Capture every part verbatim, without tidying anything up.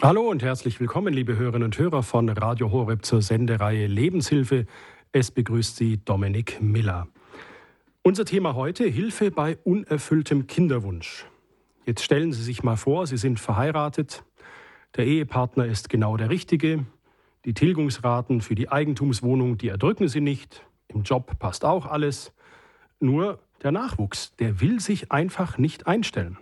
Hallo und herzlich willkommen, liebe Hörerinnen und Hörer von Radio Horeb zur Sendereihe Lebenshilfe. Es begrüßt Sie Dominik Miller. Unser Thema heute: Hilfe bei unerfülltem Kinderwunsch. Jetzt stellen Sie sich mal vor, Sie sind verheiratet, der Ehepartner ist genau der Richtige, die Tilgungsraten für die Eigentumswohnung, die erdrücken Sie nicht, im Job passt auch alles, nur der Nachwuchs, der will sich einfach nicht einstellen.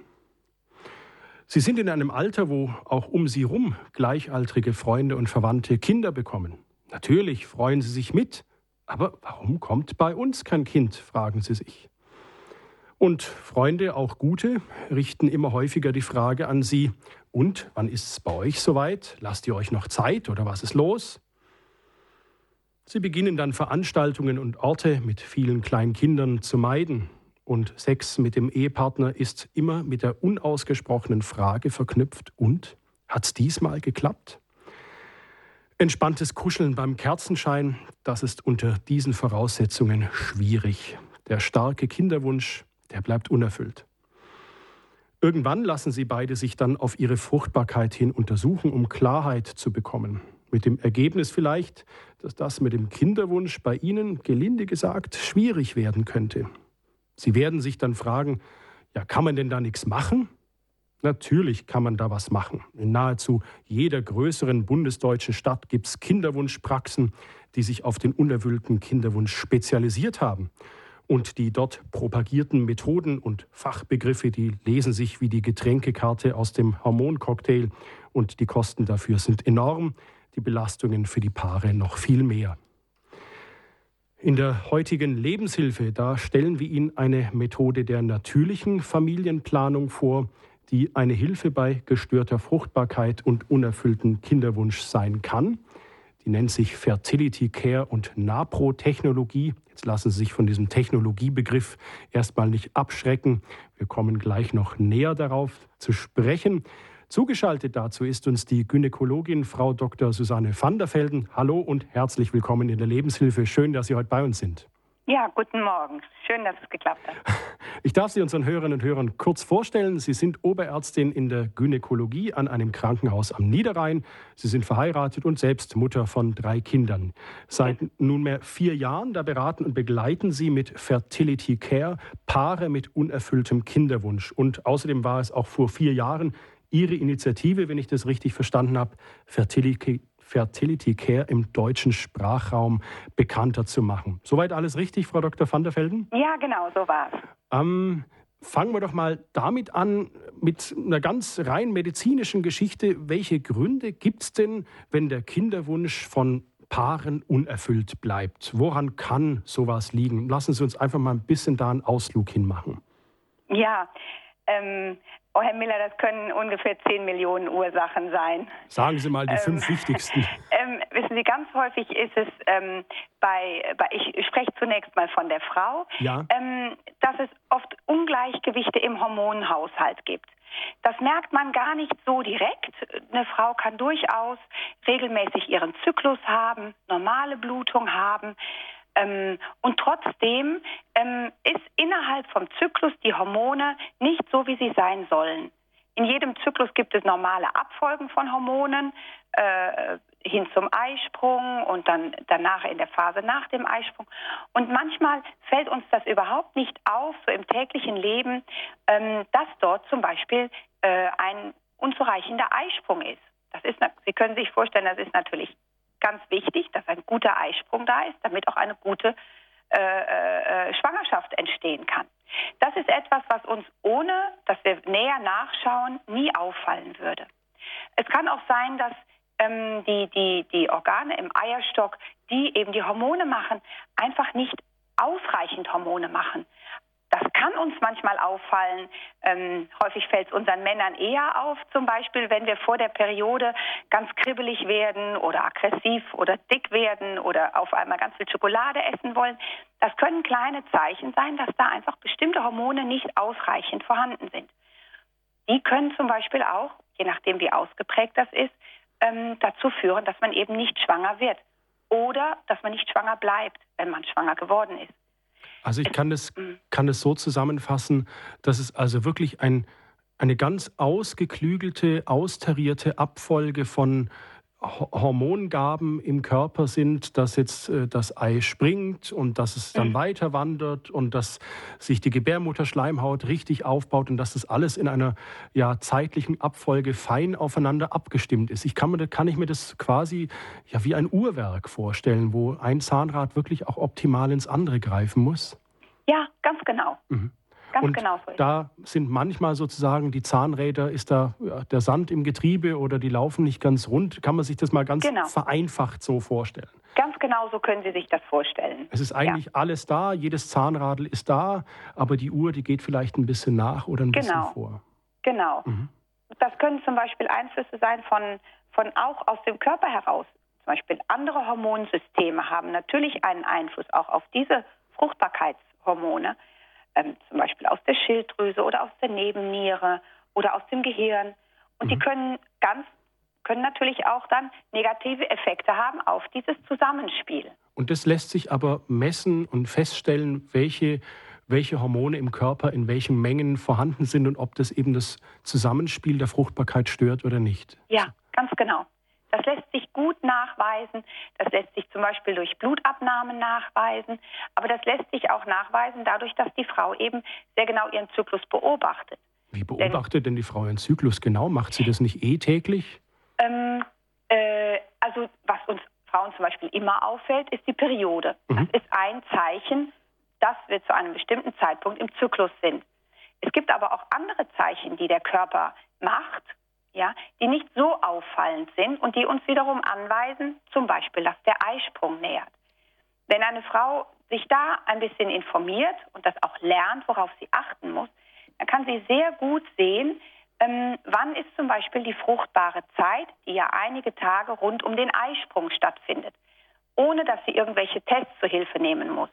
Sie sind in einem Alter, wo auch um Sie rum gleichaltrige Freunde und Verwandte Kinder bekommen. Natürlich freuen Sie sich mit, aber warum kommt bei uns kein Kind, fragen Sie sich. Und Freunde, auch gute, richten immer häufiger die Frage an Sie: Und, wann ist es bei euch soweit? Lasst ihr euch noch Zeit oder was ist los? Sie beginnen dann Veranstaltungen und Orte mit vielen kleinen Kindern zu meiden. Und Sex mit dem Ehepartner ist immer mit der unausgesprochenen Frage verknüpft: Und, hat's diesmal geklappt? Entspanntes Kuscheln beim Kerzenschein, das ist unter diesen Voraussetzungen schwierig. Der starke Kinderwunsch, der bleibt unerfüllt. Irgendwann lassen sie beide sich dann auf ihre Fruchtbarkeit hin untersuchen, um Klarheit zu bekommen. Mit dem Ergebnis vielleicht, dass das mit dem Kinderwunsch bei ihnen, gelinde gesagt, schwierig werden könnte. Sie werden sich dann fragen: Ja, kann man denn da nichts machen? Natürlich kann man da was machen. In nahezu jeder größeren bundesdeutschen Stadt gibt es Kinderwunschpraxen, die sich auf den unerfüllten Kinderwunsch spezialisiert haben. Und die dort propagierten Methoden und Fachbegriffe, die lesen sich wie die Getränkekarte aus dem Hormoncocktail. Und die Kosten dafür sind enorm, die Belastungen für die Paare noch viel mehr. In der heutigen Lebenshilfe, da stellen wir Ihnen eine Methode der natürlichen Familienplanung vor, die eine Hilfe bei gestörter Fruchtbarkeit und unerfüllten Kinderwunsch sein kann. Die nennt sich Fertility Care und NaPro-Technologie. Jetzt lassen Sie sich von diesem Technologiebegriff erstmal nicht abschrecken. Wir kommen gleich noch näher darauf zu sprechen. Zugeschaltet dazu ist uns die Gynäkologin Frau Doktor Susanne van der Velden. Hallo und herzlich willkommen in der Lebenshilfe. Schön, dass Sie heute bei uns sind. Ja, guten Morgen. Schön, dass es geklappt hat. Ich darf Sie unseren Hörerinnen und Hörern kurz vorstellen. Sie sind Oberärztin in der Gynäkologie an einem Krankenhaus am Niederrhein. Sie sind verheiratet und selbst Mutter von drei Kindern. Seit nunmehr vier Jahren, da beraten und begleiten Sie mit Fertility Care Paare mit unerfülltem Kinderwunsch. Und außerdem war es auch vor vier Jahren Ihre Initiative, wenn ich das richtig verstanden habe, Fertility, Fertility Care im deutschen Sprachraum bekannter zu machen. Soweit alles richtig, Frau Doktor van der Velden? Ja, genau, so war's. Ähm, fangen wir doch mal damit an, mit einer ganz rein medizinischen Geschichte. Welche Gründe gibt es denn, wenn der Kinderwunsch von Paaren unerfüllt bleibt? Woran kann sowas liegen? Lassen Sie uns einfach mal ein bisschen da einen Ausflug hinmachen. Ja, ähm, oh Herr Miller, das können ungefähr zehn Millionen Ursachen sein. Sagen Sie mal die ähm, fünf wichtigsten. Ähm, wissen Sie, ganz häufig ist es ähm, bei, bei, ich spreche zunächst mal von der Frau, ja. ähm, dass es oft Ungleichgewichte im Hormonhaushalt gibt. Das merkt man gar nicht so direkt. Eine Frau kann durchaus regelmäßig ihren Zyklus haben, normale Blutung haben. Ähm, und trotzdem ähm, ist innerhalb vom Zyklus die Hormone nicht so, wie sie sein sollen. In jedem Zyklus gibt es normale Abfolgen von Hormonen äh, hin zum Eisprung und dann danach in der Phase nach dem Eisprung. Und manchmal fällt uns das überhaupt nicht auf, so im täglichen Leben, ähm, dass dort zum Beispiel äh, ein unzureichender Eisprung ist. Das ist, Sie können sich vorstellen, das ist natürlich ganz wichtig, dass ein guter Eisprung da ist, damit auch eine gute äh, äh, Schwangerschaft entstehen kann. Das ist etwas, was uns, ohne dass wir näher nachschauen, nie auffallen würde. Es kann auch sein, dass ähm, die, die, die Organe im Eierstock, die eben die Hormone machen, einfach nicht ausreichend Hormone machen. Das kann uns manchmal auffallen. Ähm, häufig fällt es unseren Männern eher auf, zum Beispiel, wenn wir vor der Periode ganz kribbelig werden oder aggressiv oder dick werden oder auf einmal ganz viel Schokolade essen wollen. Das können kleine Zeichen sein, dass da einfach bestimmte Hormone nicht ausreichend vorhanden sind. Die können zum Beispiel auch, je nachdem wie ausgeprägt das ist, ähm, dazu führen, dass man eben nicht schwanger wird oder dass man nicht schwanger bleibt, wenn man schwanger geworden ist. Also ich kann das, kann das so zusammenfassen, dass es also wirklich ein, eine ganz ausgeklügelte, austarierte Abfolge von Hormongaben im Körper sind, dass jetzt äh, das Ei springt und dass es dann Mhm. weiter wandert und dass sich die Gebärmutterschleimhaut richtig aufbaut und dass das alles in einer ja, zeitlichen Abfolge fein aufeinander abgestimmt ist. Ich kann, mir, kann ich mir das quasi ja, wie ein Uhrwerk vorstellen, wo ein Zahnrad wirklich auch optimal ins andere greifen muss. Ja, ganz genau. Mhm. Ganz Und genau so ist es. da sind manchmal sozusagen die Zahnräder, ist da ja, der Sand im Getriebe oder die laufen nicht ganz rund. Kann man sich das mal ganz Genau. vereinfacht so vorstellen? Ganz genau so können Sie sich das vorstellen. Es ist eigentlich Ja. alles da, jedes Zahnradl ist da, aber die Uhr, die geht vielleicht ein bisschen nach oder ein bisschen Genau. vor. Genau. Mhm. Das können zum Beispiel Einflüsse sein von, von auch aus dem Körper heraus. Zum Beispiel andere Hormonsysteme haben natürlich einen Einfluss auch auf diese Fruchtbarkeitshormone. Ähm, zum Beispiel aus der Schilddrüse oder aus der Nebenniere oder aus dem Gehirn. Und Mhm. die können ganz, können natürlich auch dann negative Effekte haben auf dieses Zusammenspiel. Und das lässt sich aber messen und feststellen, welche, welche Hormone im Körper in welchen Mengen vorhanden sind und ob das eben das Zusammenspiel der Fruchtbarkeit stört oder nicht. Ja, ganz genau. Das lässt sich gut nachweisen. Das lässt sich zum Beispiel durch Blutabnahmen nachweisen. Aber das lässt sich auch nachweisen dadurch, dass die Frau eben sehr genau ihren Zyklus beobachtet. Wie beobachtet denn die Frau ihren Zyklus genau? Macht sie das nicht eh täglich? Ähm, äh, also was uns Frauen zum Beispiel immer auffällt, ist die Periode. Mhm. Das ist ein Zeichen, dass wir zu einem bestimmten Zeitpunkt im Zyklus sind. Es gibt aber auch andere Zeichen, die der Körper macht, ja, die nicht so auffallend sind und die uns wiederum anweisen, zum Beispiel, dass der Eisprung nähert. Wenn eine Frau sich da ein bisschen informiert und das auch lernt, worauf sie achten muss, dann kann sie sehr gut sehen, ähm, wann ist zum Beispiel die fruchtbare Zeit, die ja einige Tage rund um den Eisprung stattfindet, ohne dass sie irgendwelche Tests zur Hilfe nehmen muss.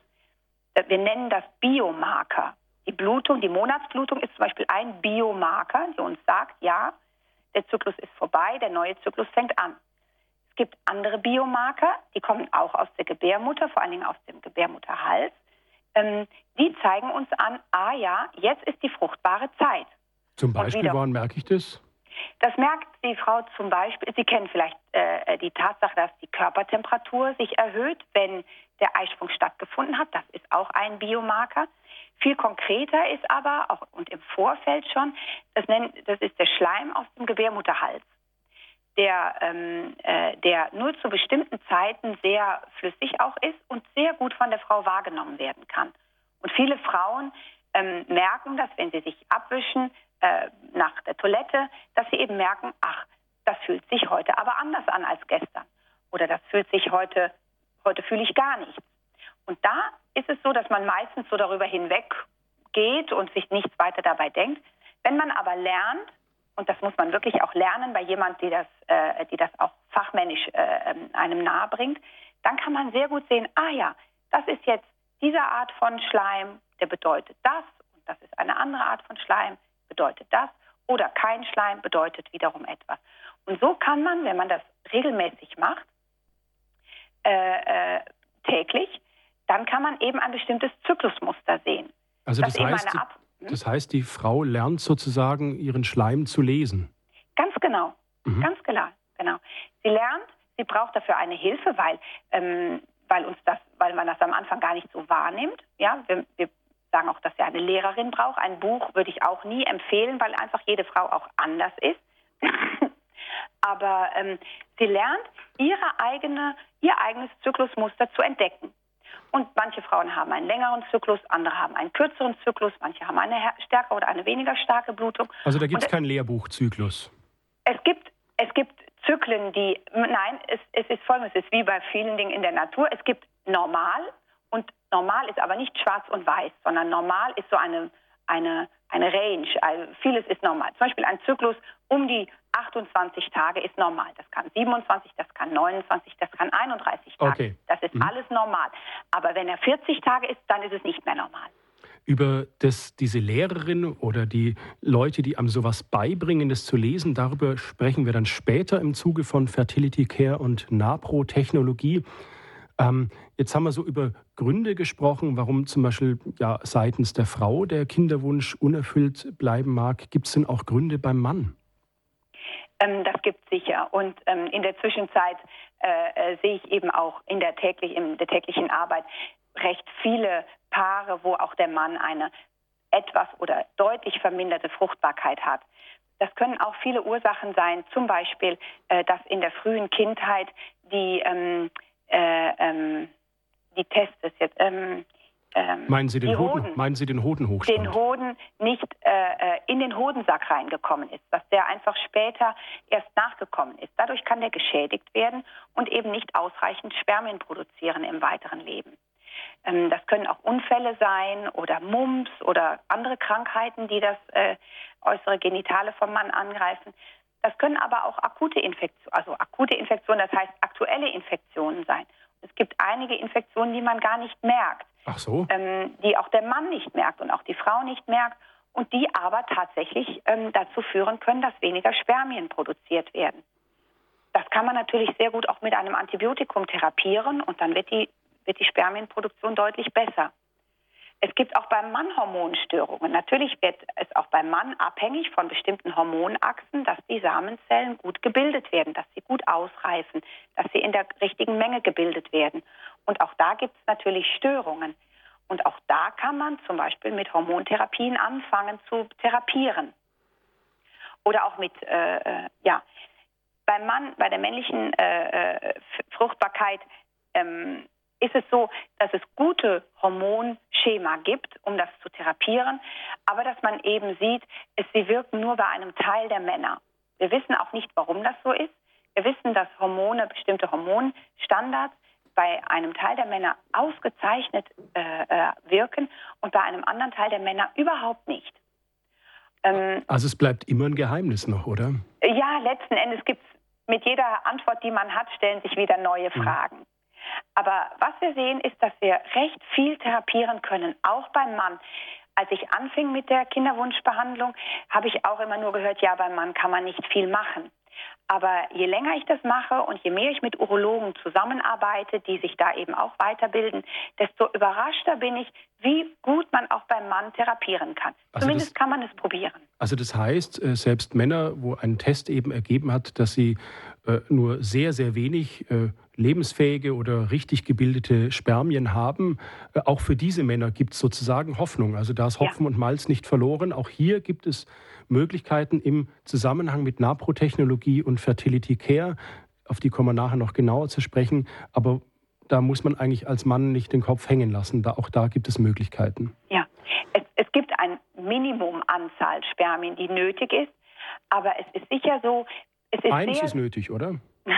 Wir nennen das Biomarker. Die Blutung, die Monatsblutung ist zum Beispiel ein Biomarker, der uns sagt, ja, der Zyklus ist vorbei, der neue Zyklus fängt an. Es gibt andere Biomarker, die kommen auch aus der Gebärmutter, vor allen Dingen aus dem Gebärmutterhals. Ähm, die zeigen uns an, ah ja, jetzt ist die fruchtbare Zeit. Zum Beispiel, wieder, woran merke ich das? Das merkt die Frau zum Beispiel, Sie kennen vielleicht äh, die Tatsache, dass die Körpertemperatur sich erhöht, wenn der Eisprung stattgefunden hat. Das ist auch ein Biomarker. Viel konkreter ist aber, auch und im Vorfeld schon, das, nennt, das ist der Schleim aus dem Gebärmutterhals, der, ähm, äh, der nur zu bestimmten Zeiten sehr flüssig auch ist und sehr gut von der Frau wahrgenommen werden kann. Und viele Frauen ähm, merken das, wenn sie sich abwischen äh, nach der Toilette, dass sie eben merken, ach, das fühlt sich heute aber anders an als gestern. Oder das fühlt sich heute, heute fühle ich gar nichts. Und da ist es so, dass man meistens so darüber hinweg geht und sich nichts weiter dabei denkt. Wenn man aber lernt, und das muss man wirklich auch lernen bei jemand, die das, äh, die das auch fachmännisch äh, einem nahe bringt, dann kann man sehr gut sehen, ah ja, das ist jetzt diese Art von Schleim, der bedeutet das, und das ist eine andere Art von Schleim, bedeutet das, oder kein Schleim bedeutet wiederum etwas. Und so kann man, wenn man das regelmäßig macht, äh, äh, täglich, dann kann man eben ein bestimmtes Zyklusmuster sehen. Also das heißt, Ab- hm? das heißt, die Frau lernt sozusagen ihren Schleim zu lesen. Ganz genau, Mhm. ganz klar, genau. Sie lernt, sie braucht dafür eine Hilfe, weil, ähm, weil uns das, weil man das am Anfang gar nicht so wahrnimmt. Ja, wir, wir sagen auch, dass sie eine Lehrerin braucht. Ein Buch würde ich auch nie empfehlen, weil einfach jede Frau auch anders ist. Aber ähm, sie lernt, ihre eigene, ihr eigenes Zyklusmuster zu entdecken. Und manche Frauen haben einen längeren Zyklus, andere haben einen kürzeren Zyklus, manche haben eine stärkere oder eine weniger starke Blutung. Also da gibt es Und keinen Lehrbuchzyklus. Es gibt, es gibt Zyklen, die, nein, es, es ist folgendes, es ist wie bei vielen Dingen in der Natur. Es gibt normal und normal ist aber nicht schwarz und weiß, sondern normal ist so eine, eine, eine Range. Also vieles ist normal. Zum Beispiel ein Zyklus um die achtundzwanzig Tage ist normal. Das kann siebenundzwanzig, das kann neunundzwanzig, das kann einunddreißig Tage. Okay. Das ist Mhm. alles normal. Aber wenn er vierzig Tage ist, dann ist es nicht mehr normal. Über das, diese Lehrerin oder die Leute, die einem sowas beibringen, das zu lesen, darüber sprechen wir dann später im Zuge von Fertility Care und Napro-Technologie. Ähm, jetzt haben wir so über Gründe gesprochen, warum zum Beispiel ja, seitens der Frau der Kinderwunsch unerfüllt bleiben mag. Gibt es denn auch Gründe beim Mann? Ähm, das gibt es sicher. Und ähm, in der Zwischenzeit äh, äh, sehe ich eben auch in der, täglich, in der täglichen Arbeit recht viele Paare, wo auch der Mann eine etwas oder deutlich verminderte Fruchtbarkeit hat. Das können auch viele Ursachen sein, zum Beispiel, äh, dass in der frühen Kindheit die, ähm, äh, ähm, die Testes jetzt, ähm, ähm, meinen Sie den die Hoden, Hoden, meinen Sie den Hodenhochstand? den Hoden nicht äh, in den Hodensack reingekommen ist, dass der einfach später erst nachgekommen ist. Dadurch kann der geschädigt werden und eben nicht ausreichend Spermien produzieren im weiteren Leben. Ähm, das können auch Unfälle sein oder Mumps oder andere Krankheiten, die das äh, äußere Genitale vom Mann angreifen. Das können aber auch akute Infektionen, also akute Infektionen, das heißt aktuelle Infektionen sein. Es gibt einige Infektionen, die man gar nicht merkt. Ach so. Ähm, die auch der Mann nicht merkt und auch die Frau nicht merkt und die aber tatsächlich ähm, dazu führen können, dass weniger Spermien produziert werden. Das kann man natürlich sehr gut auch mit einem Antibiotikum therapieren und dann wird die, wird die Spermienproduktion deutlich besser. Es gibt auch beim Mann Hormonstörungen. Natürlich wird es auch beim Mann abhängig von bestimmten Hormonachsen, dass die Samenzellen gut gebildet werden, dass sie gut ausreifen, dass sie in der richtigen Menge gebildet werden. Und auch da gibt es natürlich Störungen. Und auch da kann man zum Beispiel mit Hormontherapien anfangen zu therapieren. Oder auch mit, äh, ja, beim Mann, bei der männlichen äh, Fruchtbarkeit ähm, ist es so, dass es gute Hormonschema gibt, um das zu therapieren, aber dass man eben sieht, es, sie wirken nur bei einem Teil der Männer. Wir wissen auch nicht, warum das so ist. Wir wissen, dass Hormone, bestimmte Hormonstandards bei einem Teil der Männer ausgezeichnet äh, wirken und bei einem anderen Teil der Männer überhaupt nicht. Ähm, also es bleibt immer ein Geheimnis noch, oder? Ja, letzten Endes gibt es mit jeder Antwort, die man hat, stellen sich wieder neue Fragen. Mhm. Aber was wir sehen, ist, dass wir recht viel therapieren können, auch beim Mann. Als ich anfing mit der Kinderwunschbehandlung, habe ich auch immer nur gehört, ja, beim Mann kann man nicht viel machen. Aber je länger ich das mache und je mehr ich mit Urologen zusammenarbeite, die sich da eben auch weiterbilden, desto überraschter bin ich, wie gut man auch beim Mann therapieren kann. Also Zumindest das, kann man es probieren. Also das heißt, selbst Männer, wo ein Test eben ergeben hat, dass sie nur sehr, sehr wenig lebensfähige oder richtig gebildete Spermien haben, auch für diese Männer gibt es sozusagen Hoffnung. Also da ist Hopfen ja. und Malz nicht verloren. Auch hier gibt es Möglichkeiten im Zusammenhang mit Naprotechnologie und Fertility Care, auf die kommen wir nachher noch genauer zu sprechen, aber da muss man eigentlich als Mann nicht den Kopf hängen lassen, da, auch da gibt es Möglichkeiten. Ja, es, es gibt ein Minimumanzahl Spermien, die nötig ist, aber es ist sicher so, es ist Eins sehr, ist nötig, oder?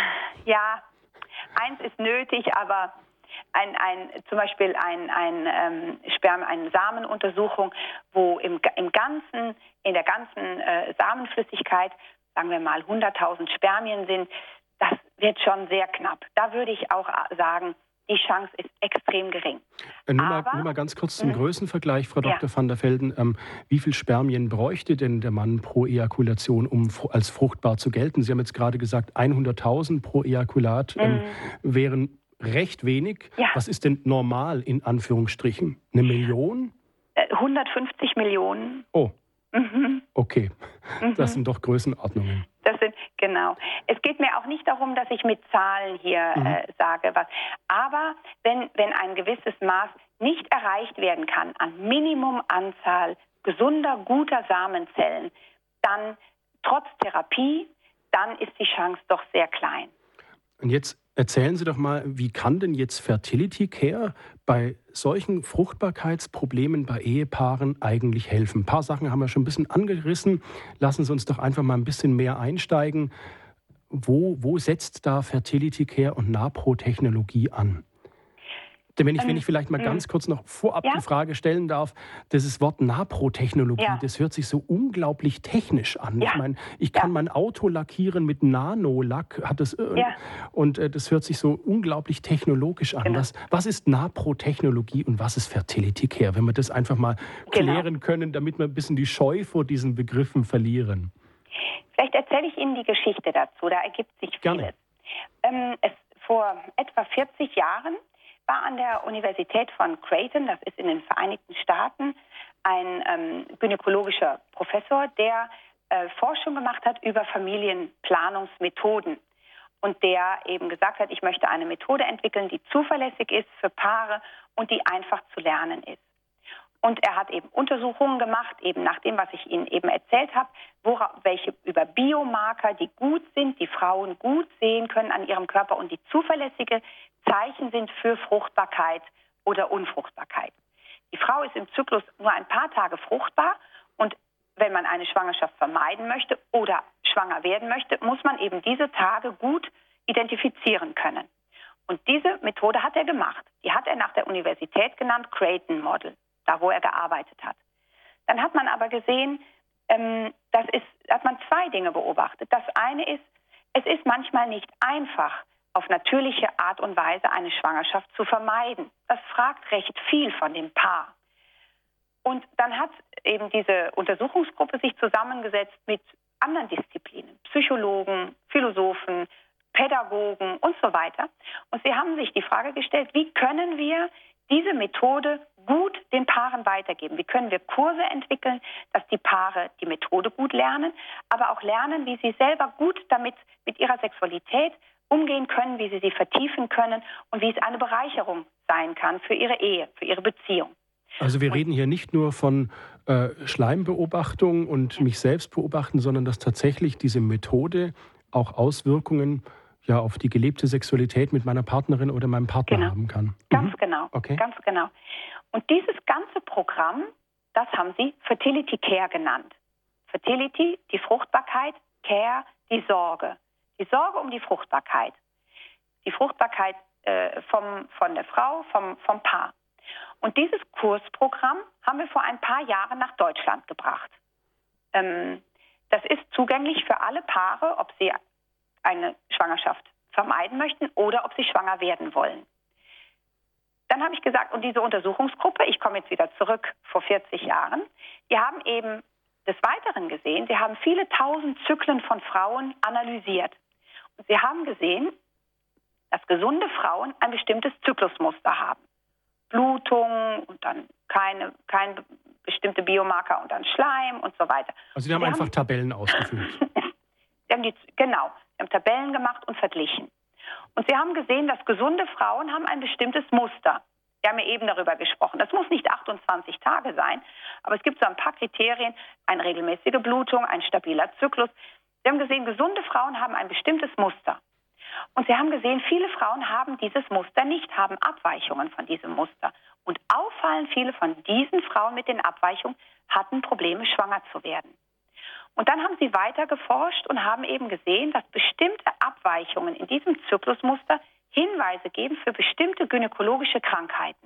Ja, eins ist nötig, aber Ein, ein, zum Beispiel ein, ein ähm, Sperm, eine Samenuntersuchung, wo im, im ganzen, in der ganzen äh, Samenflüssigkeit, sagen wir mal, hunderttausend Spermien sind, das wird schon sehr knapp. Da würde ich auch sagen, die Chance ist extrem gering. Äh, nur, mal, nur mal ganz kurz zum Größenvergleich, Frau Doktor Ja. van der Velden. Ähm, wie viel Spermien bräuchte denn der Mann pro Ejakulation, um als fruchtbar zu gelten? Sie haben jetzt gerade gesagt, hunderttausend pro Ejakulat ähm, mhm. wären recht wenig. Ja. Was ist denn normal in Anführungsstrichen? Eine Million? hundertfünfzig Millionen. Oh, Mhm. okay. Mhm. Das sind doch Größenordnungen. Das sind, genau. Es geht mir auch nicht darum, dass ich mit Zahlen hier mhm. äh, sage, was. Aber wenn, wenn ein gewisses Maß nicht erreicht werden kann an Minimumanzahl gesunder, guter Samenzellen, dann trotz Therapie, dann ist die Chance doch sehr klein. Und jetzt erzählen Sie doch mal, wie kann denn jetzt Fertility Care bei solchen Fruchtbarkeitsproblemen bei Ehepaaren eigentlich helfen? Ein paar Sachen haben wir schon ein bisschen angerissen. Lassen Sie uns doch einfach mal ein bisschen mehr einsteigen. Wo, wo setzt da Fertility Care und Napro-Technologie an? Denn wenn ich, wenn ich vielleicht mal ganz kurz noch vorab ja? die Frage stellen darf, dieses Wort Napro-Technologie, ja. das hört sich so unglaublich technisch an. Ja. Ich meine, ich kann ja. mein Auto lackieren mit Nanolack, hat das, äh, ja. und äh, das hört sich so unglaublich technologisch an. Genau. Was, was ist Napro-Technologie und was ist Fertility Care? Wenn wir das einfach mal genau. klären können, damit wir ein bisschen die Scheu vor diesen Begriffen verlieren. Vielleicht erzähle ich Ihnen die Geschichte dazu, da ergibt sich vieles. Gerne. Ähm, es, vor etwa vierzig Jahren war an der Universität von Creighton, das ist in den Vereinigten Staaten, ein ähm, gynäkologischer Professor, der äh, Forschung gemacht hat über Familienplanungsmethoden. Und der eben gesagt hat, ich möchte eine Methode entwickeln, die zuverlässig ist für Paare und die einfach zu lernen ist. Und er hat eben Untersuchungen gemacht, eben nach dem, was ich Ihnen eben erzählt habe, wora, welche über Biomarker, die gut sind, die Frauen gut sehen können an ihrem Körper und die zuverlässige Zeichen sind für Fruchtbarkeit oder Unfruchtbarkeit. Die Frau ist im Zyklus nur ein paar Tage fruchtbar und wenn man eine Schwangerschaft vermeiden möchte oder schwanger werden möchte, muss man eben diese Tage gut identifizieren können. Und diese Methode hat er gemacht. Die hat er nach der Universität genannt Creighton Model, da wo er gearbeitet hat. Dann hat man aber gesehen, ähm, das ist, hat man zwei Dinge beobachtet. Das eine ist, es ist manchmal nicht einfach, auf natürliche Art und Weise eine Schwangerschaft zu vermeiden. Das fragt recht viel von dem Paar. Und dann hat eben diese Untersuchungsgruppe sich zusammengesetzt mit anderen Disziplinen, Psychologen, Philosophen, Pädagogen und so weiter. Und sie haben sich die Frage gestellt, wie können wir diese Methode gut den Paaren weitergeben? Wie können wir Kurse entwickeln, dass die Paare die Methode gut lernen, aber auch lernen, wie sie selber gut damit mit ihrer Sexualität umgehen können, wie sie sie vertiefen können und wie es eine Bereicherung sein kann für ihre Ehe, für ihre Beziehung. Also wir reden hier nicht nur von äh, Schleimbeobachtung und mich selbst beobachten, sondern dass tatsächlich diese Methode auch Auswirkungen ja auf die gelebte Sexualität mit meiner Partnerin oder meinem Partner genau. haben kann. Ganz mhm. genau, okay. ganz genau. Und dieses ganze Programm, das haben sie Fertility Care genannt. Fertility, die Fruchtbarkeit, Care, die Sorge. Die Sorge um die Fruchtbarkeit. Die Fruchtbarkeit äh, vom, von der Frau, vom, vom Paar. Und dieses Kursprogramm haben wir vor ein paar Jahren nach Deutschland gebracht. Ähm, das ist zugänglich für alle Paare, ob sie eine Schwangerschaft vermeiden möchten oder ob sie schwanger werden wollen. Dann habe ich gesagt, und diese Untersuchungsgruppe, ich komme jetzt wieder zurück vor vierzig Jahren, die haben eben des Weiteren gesehen, sie haben viele tausend Zyklen von Frauen analysiert. Und sie haben gesehen, dass gesunde Frauen ein bestimmtes Zyklusmuster haben. Blutung und dann keine, keine bestimmte Biomarker und dann Schleim und so weiter. Also die haben Sie einfach haben, Tabellen ausgefüllt. Sie haben die, genau, sie haben Tabellen gemacht und verglichen. Und sie haben gesehen, dass gesunde Frauen haben ein bestimmtes Muster. Wir haben ja eben darüber gesprochen. Das muss nicht achtundzwanzig Tage sein, aber es gibt so ein paar Kriterien, eine regelmäßige Blutung, ein stabiler Zyklus. Sie haben gesehen, gesunde Frauen haben ein bestimmtes Muster. Und sie haben gesehen, viele Frauen haben dieses Muster nicht, haben Abweichungen von diesem Muster. Und auffallend viele von diesen Frauen mit den Abweichungen hatten Probleme, schwanger zu werden. Und dann haben sie weiter geforscht und haben eben gesehen, dass bestimmte Abweichungen in diesem Zyklusmuster Hinweise geben für bestimmte gynäkologische Krankheiten.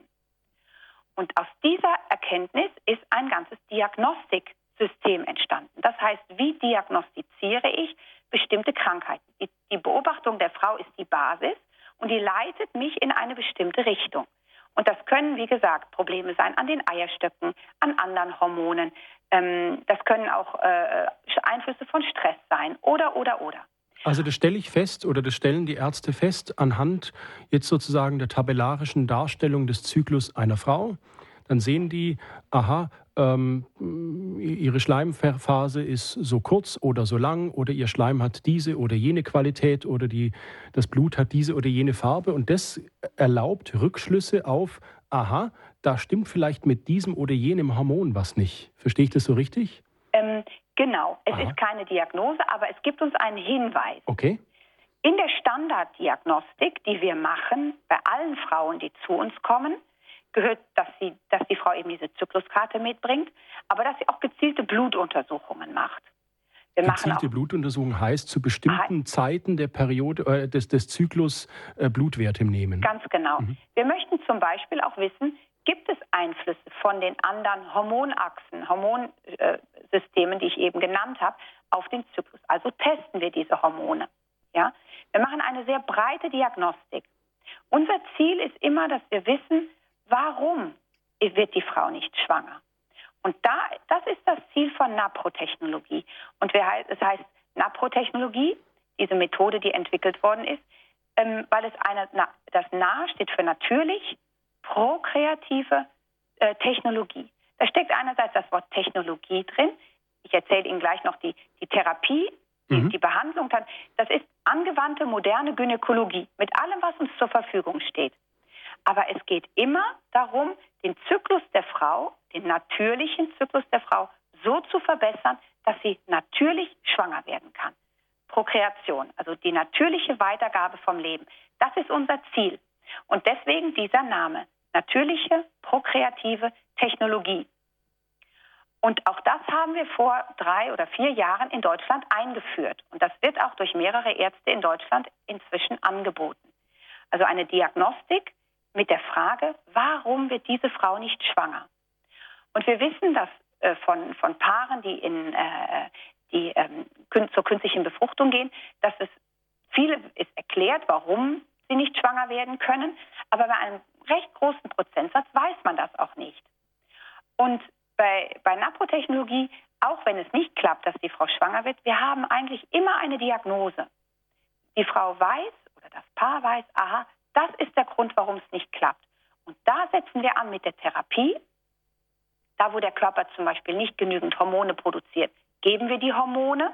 Und aus dieser Erkenntnis ist ein ganzes Diagnostiksystem entstanden. Das heißt, wie diagnostiziere ich bestimmte Krankheiten? Die, die Beobachtung der Frau ist die Basis und die leitet mich in eine bestimmte Richtung. Und das können, wie gesagt, Probleme sein an den Eierstöcken, an anderen Hormonen. Ähm, das können auch äh, Einflüsse von Stress sein oder, oder, oder. Also das stelle ich fest oder das stellen die Ärzte fest anhand jetzt sozusagen der tabellarischen Darstellung des Zyklus einer Frau. Dann sehen die, aha, ähm, ihre Schleimphase ist so kurz oder so lang oder ihr Schleim hat diese oder jene Qualität oder die, das Blut hat diese oder jene Farbe. Und das erlaubt Rückschlüsse auf, aha, da stimmt vielleicht mit diesem oder jenem Hormon was nicht. Verstehe ich das so richtig? Ähm, genau, es Aha. ist keine Diagnose, aber es gibt uns einen Hinweis. Okay. In der Standarddiagnostik, die wir machen, bei allen Frauen, die zu uns kommen, gehört, dass, sie, dass die Frau eben diese Zykluskarte mitbringt, aber dass sie auch gezielte Blutuntersuchungen macht. Wir gezielte Blutuntersuchung heißt, zu bestimmten heißt, Zeiten der Periode, äh, des, des Zyklus äh, Blutwerte nehmen. Ganz genau. Mhm. Wir möchten zum Beispiel auch wissen, gibt es Einflüsse von den anderen Hormonachsen, Hormonsystemen, die ich eben genannt habe, auf den Zyklus. Also testen wir diese Hormone. Ja? Wir machen eine sehr breite Diagnostik. Unser Ziel ist immer, dass wir wissen, warum wird die Frau nicht schwanger. Und da, das ist das Ziel von Naprotechnologie. Und es heißt Naprotechnologie, diese Methode, die entwickelt worden ist, ähm, weil es eine, na, das Na steht für natürlich, prokreative äh, Technologie. Da steckt einerseits das Wort Technologie drin. Ich erzähle Ihnen gleich noch die, die Therapie, die, mhm. die Behandlung. Das ist angewandte moderne Gynäkologie mit allem, was uns zur Verfügung steht. Aber es geht immer darum, den Zyklus der Frau, den natürlichen Zyklus der Frau so zu verbessern, dass sie natürlich schwanger werden kann. Prokreation, also die natürliche Weitergabe vom Leben. Das ist unser Ziel. Und deswegen dieser Name, natürliche, prokreative Technologie. Und auch das haben wir vor drei oder vier Jahren in Deutschland eingeführt. Und das wird auch durch mehrere Ärzte in Deutschland inzwischen angeboten. Also eine Diagnostik mit der Frage, warum wird diese Frau nicht schwanger? Und wir wissen das äh, von, von Paaren, die, in, äh, die ähm, zur künstlichen Befruchtung gehen, dass es viele ist erklärt, warum sie nicht schwanger werden können. Aber bei einem recht großen Prozentsatz weiß man das auch nicht. Und bei, bei Naprotechnologie, auch wenn es nicht klappt, dass die Frau schwanger wird, wir haben eigentlich immer eine Diagnose. Die Frau weiß oder das Paar weiß, aha, das ist der Grund, warum es nicht klappt. Und da setzen wir an mit der Therapie. Da, wo der Körper zum Beispiel nicht genügend Hormone produziert, geben wir die Hormone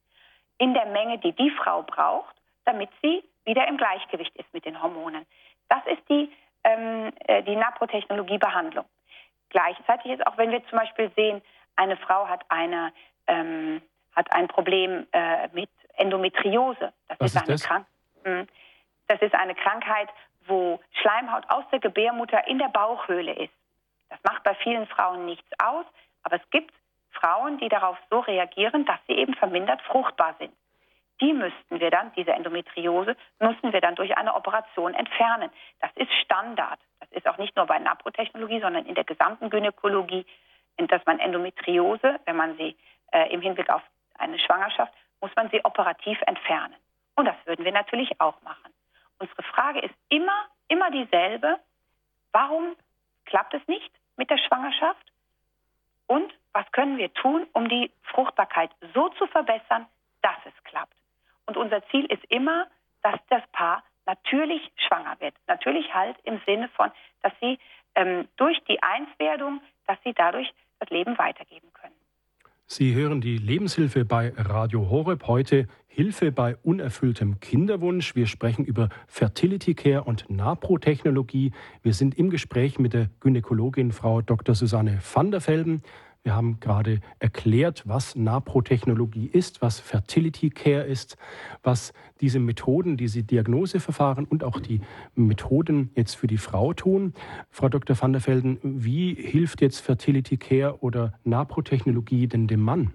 in der Menge, die die Frau braucht, damit sie wieder im Gleichgewicht ist mit den Hormonen. Das ist die, ähm, die Naprotechnologie-Behandlung. Gleichzeitig ist auch, wenn wir zum Beispiel sehen, eine Frau hat, eine, ähm, hat ein Problem äh, mit Endometriose. Das Was ist, ist eine das? Krank- das ist eine Krankheit, wo Schleimhaut aus der Gebärmutter in der Bauchhöhle ist. Das macht bei vielen Frauen nichts aus, aber es gibt Frauen, die darauf so reagieren, dass sie eben vermindert fruchtbar sind. Die müssten wir dann, diese Endometriose, müssen wir dann durch eine Operation entfernen. Das ist Standard. Das ist auch nicht nur bei Naprotechnologie, sondern in der gesamten Gynäkologie, dass man Endometriose, wenn man sie äh, im Hinblick auf eine Schwangerschaft, muss man sie operativ entfernen. Und das würden wir natürlich auch machen. Unsere Frage ist immer, immer dieselbe. Warum klappt es nicht mit der Schwangerschaft? Und was können wir tun, um die Fruchtbarkeit so zu verbessern, dass es klappt? Und unser Ziel ist immer, dass das Paar natürlich schwanger wird. Natürlich halt im Sinne von, dass sie ähm, durch die Einswerdung, dass sie dadurch das Leben weitergeben können. Sie hören die Lebenshilfe bei Radio Horeb. Heute Hilfe bei unerfülltem Kinderwunsch. Wir sprechen über Fertility Care und Naprotechnologie. Wir sind im Gespräch mit der Gynäkologin Frau Doktor Susanne van der Velden. Wir haben gerade erklärt, was Naprotechnologie ist, was Fertility Care ist, was diese Methoden, diese Diagnoseverfahren und auch die Methoden jetzt für die Frau tun. Frau Doktor van der Velden, wie hilft jetzt Fertility Care oder Naprotechnologie denn dem Mann?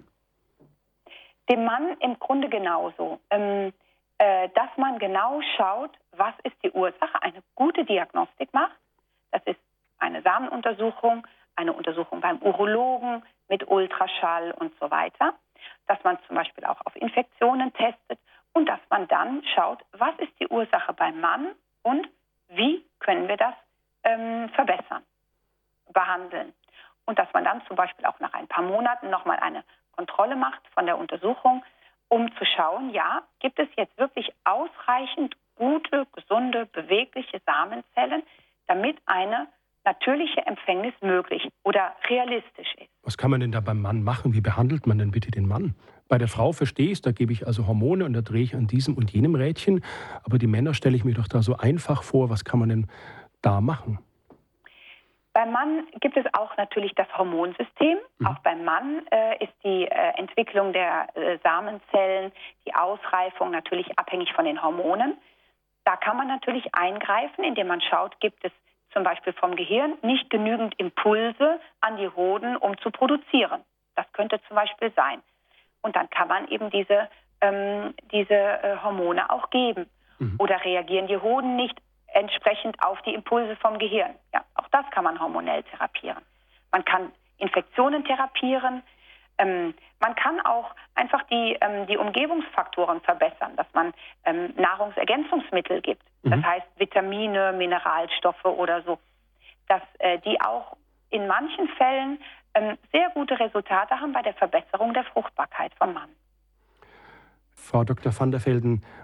Dem Mann im Grunde genauso. Ähm, äh, dass man genau schaut, was ist die Ursache, eine gute Diagnostik macht. Das ist eine Samenuntersuchung, eine Untersuchung beim Urologen mit Ultraschall und so weiter, dass man zum Beispiel auch auf Infektionen testet und dass man dann schaut, was ist die Ursache beim Mann und wie können wir das ähm, verbessern, behandeln. Und dass man dann zum Beispiel auch nach ein paar Monaten nochmal eine Kontrolle macht von der Untersuchung, um zu schauen, ja, gibt es jetzt wirklich ausreichend gute, gesunde, bewegliche Samenzellen, damit eine natürliche Empfängnis möglich oder realistisch ist. Was kann man denn da beim Mann machen? Wie behandelt man denn bitte den Mann? Bei der Frau verstehe ich es, da gebe ich also Hormone und da drehe ich an diesem und jenem Rädchen. Aber die Männer stelle ich mir doch da so einfach vor. Was kann man denn da machen? Beim Mann gibt es auch natürlich das Hormonsystem. Mhm. Auch beim Mann äh, ist die äh, Entwicklung der äh, Samenzellen, die Ausreifung natürlich abhängig von den Hormonen. Da kann man natürlich eingreifen, indem man schaut, gibt es zum Beispiel vom Gehirn nicht genügend Impulse an die Hoden, um zu produzieren. Das könnte zum Beispiel sein. Und dann kann man eben diese, ähm, diese äh, Hormone auch geben. Mhm. Oder reagieren die Hoden nicht entsprechend auf die Impulse vom Gehirn. Ja, auch das kann man hormonell therapieren. Man kann Infektionen therapieren. Ähm, man kann auch einfach die, ähm, die Umgebungsfaktoren verbessern, dass man ähm, Nahrungsergänzungsmittel gibt. Mhm. Das heißt Vitamine, Mineralstoffe oder so, dass äh, die auch in manchen Fällen ähm, sehr gute Resultate haben bei der Verbesserung der Fruchtbarkeit vom Mann. Frau Doktor van der Velden,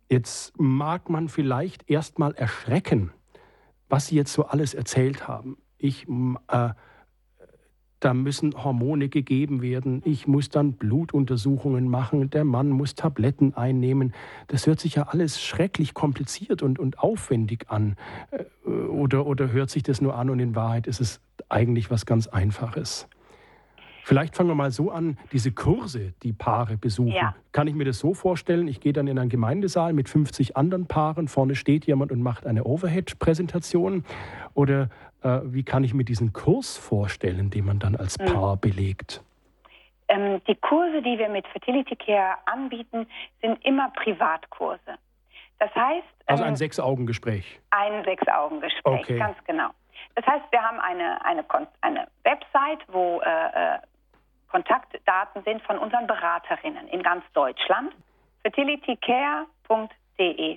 Jetzt mag man vielleicht erst mal erschrecken, was Sie jetzt so alles erzählt haben. Ich, äh, da müssen Hormone gegeben werden. Ich muss dann Blutuntersuchungen machen. Der Mann muss Tabletten einnehmen. Das hört sich ja alles schrecklich kompliziert und, und aufwendig an. Oder, oder hört sich das nur an und in Wahrheit ist es eigentlich was ganz Einfaches? Vielleicht fangen wir mal so an, diese Kurse, die Paare besuchen. Ja. Kann ich mir das so vorstellen, ich gehe dann in einen Gemeindesaal mit fünfzig anderen Paaren, vorne steht jemand und macht eine Overhead-Präsentation? Oder äh, wie kann ich mir diesen Kurs vorstellen, den man dann als Paar mhm. belegt? Ähm, die Kurse, die wir mit Fertility Care anbieten, sind immer Privatkurse. Das heißt... Also ein ähm, Sechs-Augen-Gespräch? Ein Sechs-Augen-Gespräch, okay. Ganz genau. Das heißt, wir haben eine, eine, eine Website, wo äh, Kontaktdaten sind von unseren Beraterinnen in ganz Deutschland. fertility care punkt de.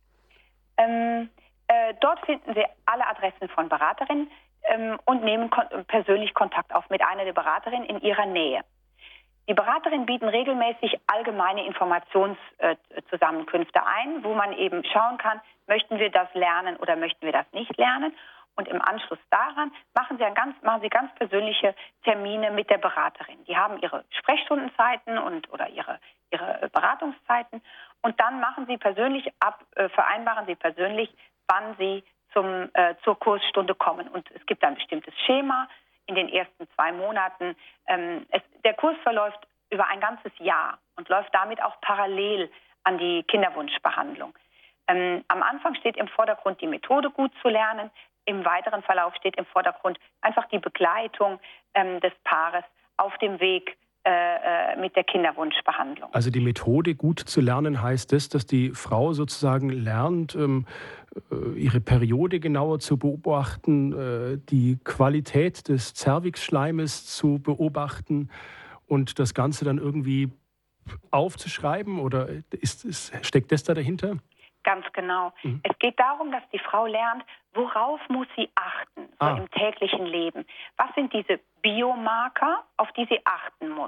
Ähm, äh, dort finden Sie alle Adressen von Beraterinnen ähm, und nehmen kon- persönlich Kontakt auf mit einer der Beraterinnen in Ihrer Nähe. Die Beraterinnen bieten regelmäßig allgemeine Informationszusammenkünfte äh, ein, wo man eben schauen kann, möchten wir das lernen oder möchten wir das nicht lernen. Und im Anschluss daran machen Sie, ein ganz, machen Sie ganz persönliche Termine mit der Beraterin. Die haben ihre Sprechstundenzeiten und, oder ihre, ihre Beratungszeiten. Und dann machen Sie persönlich ab, äh, vereinbaren Sie persönlich, wann Sie zum, äh, zur Kursstunde kommen. Und es gibt ein bestimmtes Schema in den ersten zwei Monaten. Ähm, es, der Kurs verläuft über ein ganzes Jahr und läuft damit auch parallel an die Kinderwunschbehandlung. Ähm, am Anfang steht im Vordergrund, die Methode gut zu lernen. Im weiteren Verlauf steht im Vordergrund einfach die Begleitung ähm, des Paares auf dem Weg äh, mit der Kinderwunschbehandlung. Also die Methode gut zu lernen heißt das, dass die Frau sozusagen lernt, ähm, ihre Periode genauer zu beobachten, äh, die Qualität des Zervixschleimes zu beobachten und das Ganze dann irgendwie aufzuschreiben? Oder ist, ist, steckt das da dahinter? Ganz genau. Mhm. Es geht darum, dass die Frau lernt, worauf muss sie achten, so ah. im täglichen Leben. Was sind diese Biomarker, auf die sie achten muss?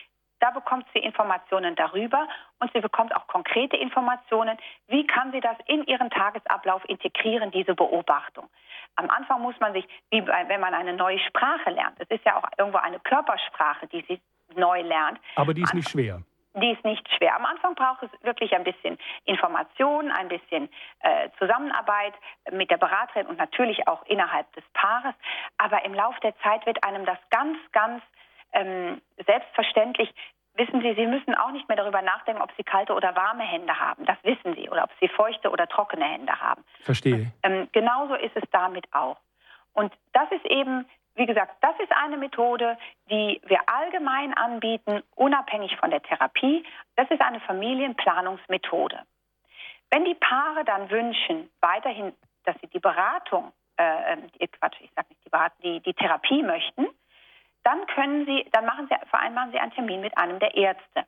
Da bekommt sie Informationen darüber und sie bekommt auch konkrete Informationen, wie kann sie das in ihren Tagesablauf integrieren, diese Beobachtung. Am Anfang muss man sich, wie bei, wenn man eine neue Sprache lernt, es ist ja auch irgendwo eine Körpersprache, die sie neu lernt. Aber die ist nicht schwer. Die ist nicht schwer. Am Anfang braucht es wirklich ein bisschen Information, ein bisschen äh, Zusammenarbeit mit der Beraterin und natürlich auch innerhalb des Paares. Aber im Laufe der Zeit wird einem das ganz, ganz ähm, selbstverständlich. Wissen Sie, Sie müssen auch nicht mehr darüber nachdenken, ob Sie kalte oder warme Hände haben. Das wissen Sie. Oder ob Sie feuchte oder trockene Hände haben. Verstehe. Und, ähm, genauso ist es damit auch. Und das ist eben... Wie gesagt, das ist eine Methode, die wir allgemein anbieten, unabhängig von der Therapie. Das ist eine Familienplanungsmethode. Wenn die Paare dann wünschen, weiterhin, dass sie die Beratung, äh, Quatsch, ich sag nicht die Beratung, die, die Therapie möchten, dann können sie, dann machen sie, vereinbaren sie einen Termin mit einem der Ärzte.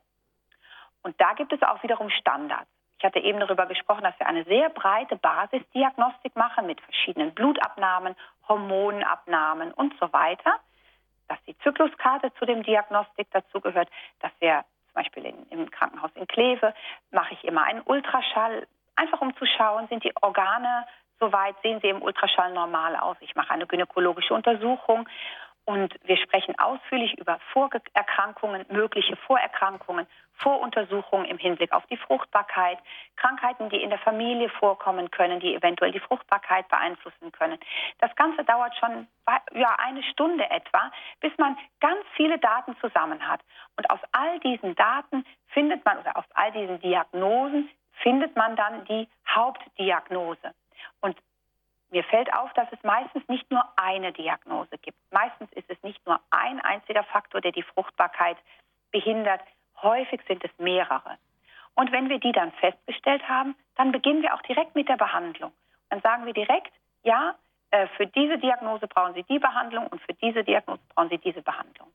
Und da gibt es auch wiederum Standards. Ich hatte eben darüber gesprochen, dass wir eine sehr breite Basisdiagnostik machen mit verschiedenen Blutabnahmen, Hormonabnahmen und so weiter. Dass die Zykluskarte zu dem Diagnostik dazugehört, dass wir zum Beispiel in, im Krankenhaus in Kleve mache ich immer einen Ultraschall, einfach um zu schauen, sind die Organe soweit, sehen sie im Ultraschall normal aus. Ich mache eine gynäkologische Untersuchung. Und wir sprechen ausführlich über Vorerkrankungen, mögliche Vorerkrankungen, Voruntersuchungen im Hinblick auf die Fruchtbarkeit, Krankheiten, die in der Familie vorkommen können, die eventuell die Fruchtbarkeit beeinflussen können. Das Ganze dauert schon ja, eine Stunde etwa, bis man ganz viele Daten zusammen hat. Und aus all diesen Daten findet man, oder aus all diesen Diagnosen findet man dann die Hauptdiagnose. Und mir fällt auf, dass es meistens nicht nur eine Diagnose gibt. Meistens ist es nicht nur ein einziger Faktor, der die Fruchtbarkeit behindert. Häufig sind es mehrere. Und wenn wir die dann festgestellt haben, dann beginnen wir auch direkt mit der Behandlung. Dann sagen wir direkt, ja, für diese Diagnose brauchen Sie die Behandlung und für diese Diagnose brauchen Sie diese Behandlung.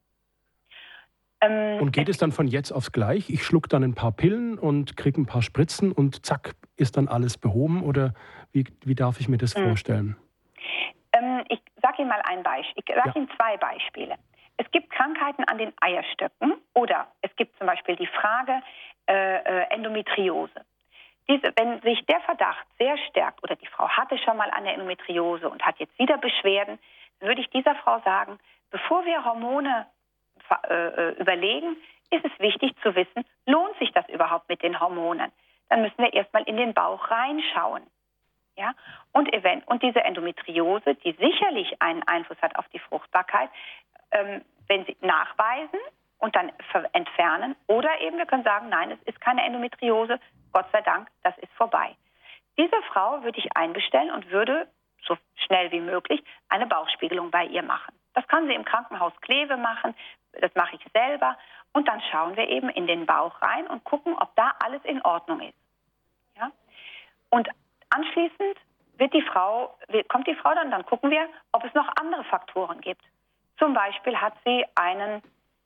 Ähm, und geht es dann von jetzt aufs Gleich? Ich schluck dann ein paar Pillen und kriege ein paar Spritzen und zack, ist dann alles behoben? Oder wie, wie darf ich mir das mhm. vorstellen? Ähm, ich sage Ihnen mal ein Beispiel. Ich sage ja. Ihnen zwei Beispiele. Es gibt Krankheiten an den Eierstöcken oder es gibt zum Beispiel die Frage äh, äh, Endometriose. diese, wenn sich der Verdacht sehr stärkt oder die Frau hatte schon mal eine Endometriose und hat jetzt wieder Beschwerden, dann würde ich dieser Frau sagen, bevor wir Hormone äh, überlegen, ist es wichtig zu wissen, lohnt sich das überhaupt mit den Hormonen? Dann müssen wir erstmal in den Bauch reinschauen. Ja? Und, event- und diese Endometriose, die sicherlich einen Einfluss hat auf die Fruchtbarkeit, ähm, wenn sie nachweisen und dann entfernen. Oder eben wir können sagen, nein, es ist keine Endometriose, Gott sei Dank, das ist vorbei. Diese Frau würde ich einbestellen und würde so schnell wie möglich eine Bauchspiegelung bei ihr machen. Das kann sie im Krankenhaus Kleve machen, das mache ich selber. Und dann schauen wir eben in den Bauch rein und gucken, ob da alles in Ordnung ist. Ja? Und anschließend wird die Frau, kommt die Frau dann, dann gucken wir, ob es noch andere Faktoren gibt. Zum Beispiel hat sie einen,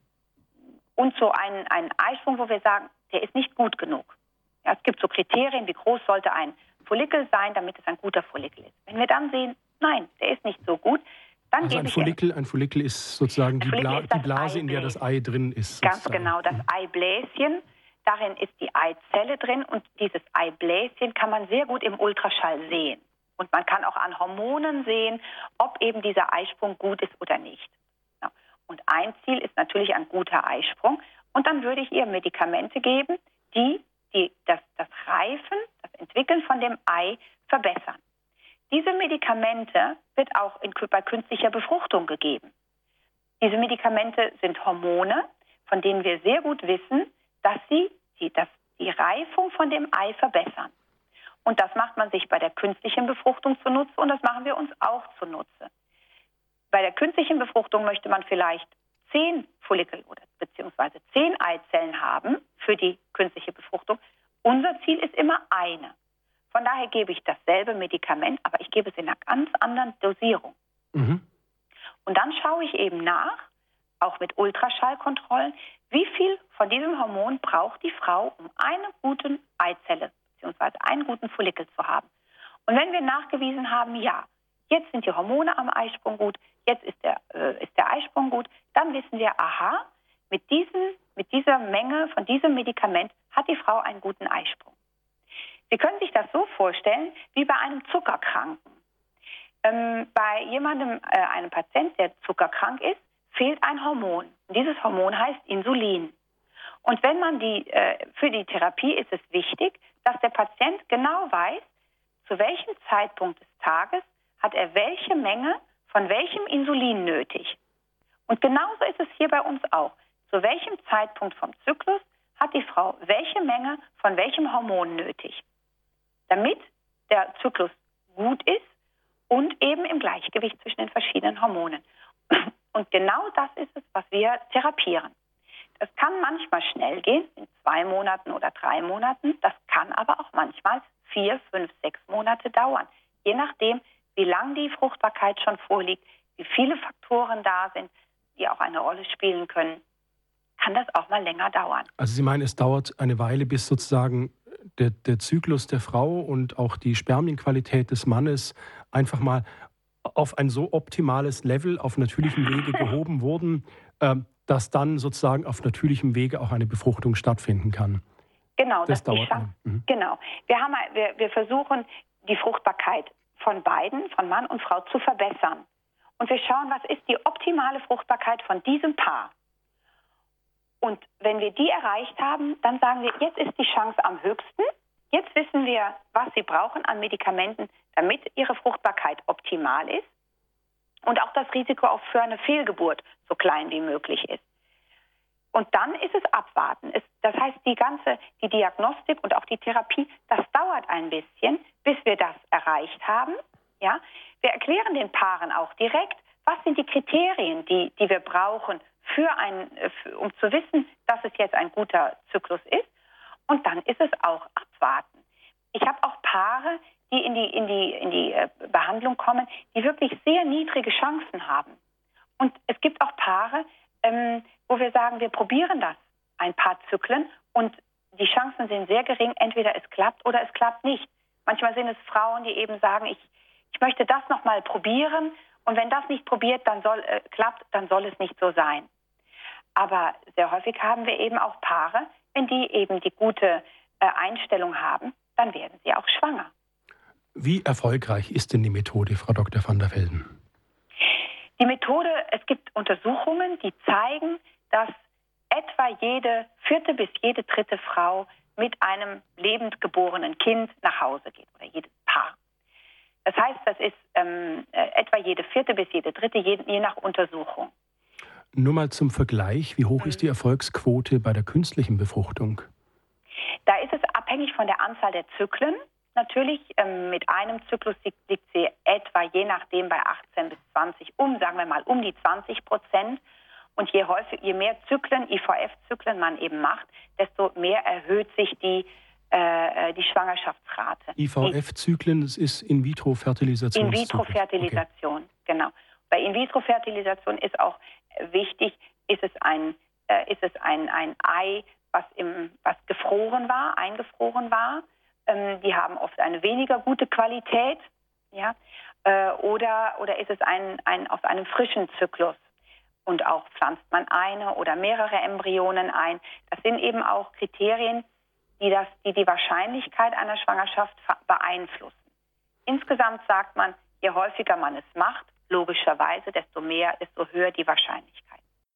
und so einen, einen Eisprung, wo wir sagen, der ist nicht gut genug. Ja, es gibt so Kriterien, wie groß sollte ein Follikel sein, damit es ein guter Follikel ist. Wenn wir dann sehen, nein, der ist nicht so gut, dann also gebe ein ich Follikel, ein Follikel ist sozusagen die, Bla- die Blase, in der das Ei drin ist. Ganz sozusagen. genau, das Eibläschen. Darin ist die Eizelle drin und dieses Eibläschen kann man sehr gut im Ultraschall sehen. Und man kann auch an Hormonen sehen, ob eben dieser Eisprung gut ist oder nicht. Ja. Und ein Ziel ist natürlich ein guter Eisprung. Und dann würde ich ihr Medikamente geben, die, die das, das Reifen, das Entwickeln von dem Ei verbessern. Diese Medikamente wird auch in, bei künstlicher Befruchtung gegeben. Diese Medikamente sind Hormone, von denen wir sehr gut wissen, dass sie die, dass die Reifung von dem Ei verbessern. Und das macht man sich bei der künstlichen Befruchtung zunutze und das machen wir uns auch zunutze. Bei der künstlichen Befruchtung möchte man vielleicht zehn Follikel oder beziehungsweise zehn Eizellen haben für die künstliche Befruchtung. Unser Ziel ist immer eine. Von daher gebe ich dasselbe Medikament, aber ich gebe es in einer ganz anderen Dosierung. Mhm. Und dann schaue ich eben nach, auch mit Ultraschallkontrollen, wie viel von diesem Hormon braucht die Frau, um eine gute Eizelle bzw. einen guten Follikel zu haben. Und wenn wir nachgewiesen haben, ja, jetzt sind die Hormone am Eisprung gut, jetzt ist der, äh, ist der Eisprung gut, dann wissen wir, aha, mit, diesen, mit dieser Menge von diesem Medikament hat die Frau einen guten Eisprung. Sie können sich das so vorstellen, wie bei einem Zuckerkranken. Ähm, bei jemandem, äh, einem Patient, der zuckerkrank ist, fehlt ein Hormon. Und dieses Hormon heißt Insulin. Und wenn man die, äh, für die Therapie ist es wichtig, dass der Patient genau weiß, zu welchem Zeitpunkt des Tages hat er welche Menge von welchem Insulin nötig. Und genauso ist es hier bei uns auch. Zu welchem Zeitpunkt vom Zyklus hat die Frau welche Menge von welchem Hormon nötig, damit der Zyklus gut ist und eben im Gleichgewicht zwischen den verschiedenen Hormonen. Und genau das ist es, was wir therapieren. Das kann manchmal schnell gehen, in zwei Monaten oder drei Monaten. Das kann aber auch manchmal vier, fünf, sechs Monate dauern. Je nachdem, wie lang die Fruchtbarkeit schon vorliegt, wie viele Faktoren da sind, die auch eine Rolle spielen können, kann das auch mal länger dauern. Also Sie meinen, es dauert eine Weile, bis sozusagen der, der Zyklus der Frau und auch die Spermienqualität des Mannes einfach mal auf ein so optimales Level auf natürlichem Wege gehoben wurden, äh, dass dann sozusagen auf natürlichem Wege auch eine Befruchtung stattfinden kann. Genau, das, das dauert. Chance, mhm. Genau. Wir, haben, wir, wir versuchen, die Fruchtbarkeit von beiden, von Mann und Frau, zu verbessern. Und wir schauen, was ist die optimale Fruchtbarkeit von diesem Paar. Und wenn wir die erreicht haben, dann sagen wir, jetzt ist die Chance am höchsten. Jetzt wissen wir, was sie brauchen an Medikamenten, damit ihre Fruchtbarkeit optimal ist und auch das Risiko auch für eine Fehlgeburt so klein wie möglich ist. Und dann ist es abwarten. Es, das heißt, die ganze die Diagnostik und auch die Therapie, das dauert ein bisschen, bis wir das erreicht haben. Ja? Wir erklären den Paaren auch direkt, was sind die Kriterien, die, die wir brauchen, für ein, für, um zu wissen, dass es jetzt ein guter Zyklus ist. Und dann ist es auch abwarten. Ich habe auch Paare, die in die, in die, in die Behandlung kommen, die wirklich sehr niedrige Chancen haben. Und es gibt auch Paare, ähm, wo wir sagen, wir probieren das ein paar Zyklen und die Chancen sind sehr gering, entweder es klappt oder es klappt nicht. Manchmal sind es Frauen, die eben sagen, ich, ich möchte das nochmal probieren und wenn das nicht probiert, dann soll, äh, klappt, dann soll es nicht so sein. Aber sehr häufig haben wir eben auch Paare, wenn die eben die gute äh, Einstellung haben, dann werden sie auch schwanger. Wie erfolgreich ist denn die Methode, Frau Doktor van der Velden? Die Methode, es gibt Untersuchungen, die zeigen, dass etwa jede vierte bis jede dritte Frau mit einem lebend geborenen Kind nach Hause geht oder jedes Paar. Das heißt, das ist ähm, etwa jede vierte bis jede dritte, je, je nach Untersuchung. Nur mal zum Vergleich, wie hoch mhm. ist die Erfolgsquote bei der künstlichen Befruchtung? Da ist es abhängig von der Anzahl der Zyklen. Natürlich, ähm, mit einem Zyklus liegt, liegt sie etwa, je nachdem, bei achtzehn bis zwanzig, um, sagen wir mal, um die zwanzig Prozent. Und je häufig, je mehr Zyklen, I V F-Zyklen man eben macht, desto mehr erhöht sich die, äh, die Schwangerschaftsrate. I V F-Zyklen, das ist In-vitro-Fertilisation. In-vitro-Fertilisation, okay. Genau. Bei In-vitro-Fertilisation ist auch wichtig, ist es ein, äh, ist es ein, ein Ei, was, im, was gefroren war, eingefroren war. Ähm, die haben oft eine weniger gute Qualität. Ja? Äh, oder, oder ist es ein, ein, aus einem frischen Zyklus? Und auch pflanzt man eine oder mehrere Embryonen ein. Das sind eben auch Kriterien, die, das, die die Wahrscheinlichkeit einer Schwangerschaft beeinflussen. Insgesamt sagt man, je häufiger man es macht, logischerweise, desto mehr, desto höher die Wahrscheinlichkeit.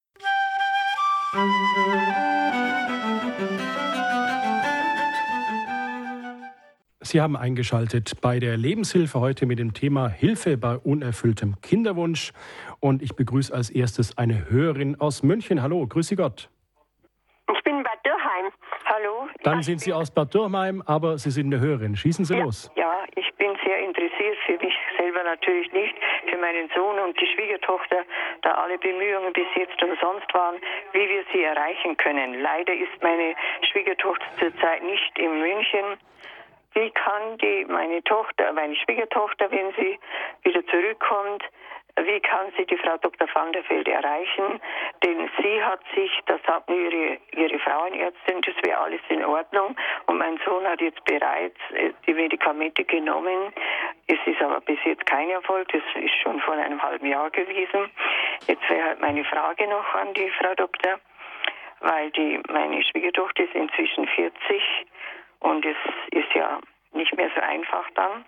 Sie haben eingeschaltet bei der Lebenshilfe heute mit dem Thema Hilfe bei unerfülltem Kinderwunsch. Und ich begrüße als erstes eine Hörerin aus München. Hallo, grüße Gott. Ich bin Bad Dürrheim. Hallo. Dann ja, sind Sie aus Bad Dürrheim, aber Sie sind eine Hörerin. Schießen Sie ja, los. Ja, ich bin sehr interessiert, für mich selber natürlich nicht, für meinen Sohn und die Schwiegertochter, da alle Bemühungen bis jetzt umsonst waren, wie wir sie erreichen können. Leider ist meine Schwiegertochter zurzeit nicht in München. Wie kann die, meine Tochter, meine Schwiegertochter, wenn sie wieder zurückkommt, wie kann sie die Frau Doktor van der Velde erreichen? Denn sie hat sich, das sagt nur ihre, ihre Frauenärztin, das wäre alles in Ordnung. Und mein Sohn hat jetzt bereits die Medikamente genommen. Es ist aber bis jetzt kein Erfolg, das ist schon vor einem halben Jahr gewesen. Jetzt wäre halt meine Frage noch an die Frau Doktor, weil die, meine Schwiegertochter ist inzwischen vierzig. Und es ist ja nicht mehr so einfach dann.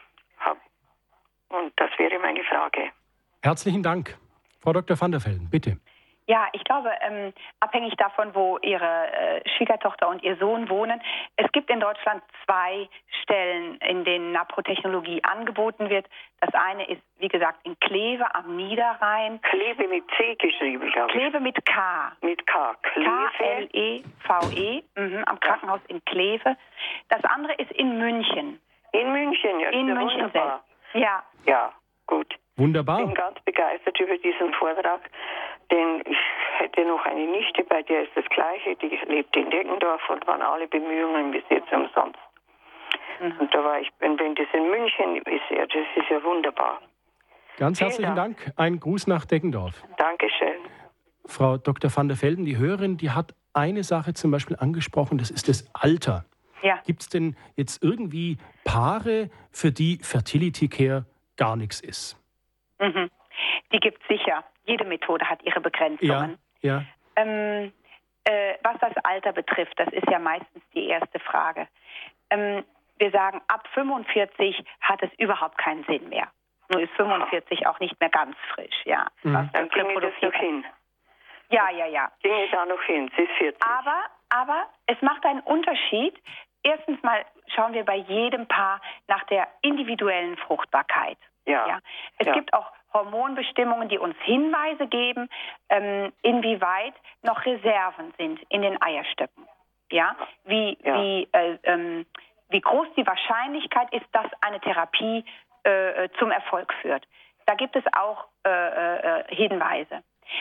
Und das wäre meine Frage. Herzlichen Dank. Frau Doktor van der Velden, bitte. Ja, ich glaube, ähm, abhängig davon, wo Ihre äh, Schwiegertochter und Ihr Sohn wohnen, es gibt in Deutschland zwei Stellen, in denen Naprotechnologie angeboten wird. Das eine ist, wie gesagt, in Kleve am Niederrhein. Kleve mit C geschrieben, glaube ich. Kleve mit K. Mit K. Kleve. K L E V E, mhm, am Krankenhaus in Kleve. Das andere ist in München. In München, ja. In München wunderbar. selbst. Ja. Ja, gut. Wunderbar. Ich bin ganz begeistert über diesen Vortrag, denn ich hätte noch eine Nichte, bei der ist das Gleiche, die lebt in Deggendorf und waren alle Bemühungen bis jetzt umsonst. Mhm. Und da war ich, wenn, wenn das in München ist, ja, das ist ja wunderbar. Ganz Vielen herzlichen Dank. Dank. Ein Gruß nach Deggendorf. Dankeschön. Frau Doktor van der Velden, die Hörerin, die hat eine Sache zum Beispiel angesprochen, das ist das Alter. Ja. Gibt es denn jetzt irgendwie Paare, für die Fertility Care gar nichts ist? Mhm. Die gibt es sicher. Jede Methode hat ihre Begrenzungen. Ja, ja. Ähm, äh, was das Alter betrifft, das ist ja meistens die erste Frage. Ähm, wir sagen, ab fünfundvierzig hat es überhaupt keinen Sinn mehr. Nur ist fünfundvierzig auch nicht mehr ganz frisch. Ja. Mhm. Was Dann ginge das noch hin. Ja, ja, ja. Ginge da noch hin, sie ist vierzig. Aber, aber es macht einen Unterschied. Erstens mal schauen wir bei jedem Paar nach der individuellen Fruchtbarkeit. Ja. Ja. Es ja. gibt auch Hormonbestimmungen, die uns Hinweise geben, ähm, inwieweit noch Reserven sind in den Eierstöcken. Ja? Wie, ja. Wie, äh, ähm, wie groß die Wahrscheinlichkeit ist, dass eine Therapie äh, zum Erfolg führt. Da gibt es auch äh, äh, Hinweise.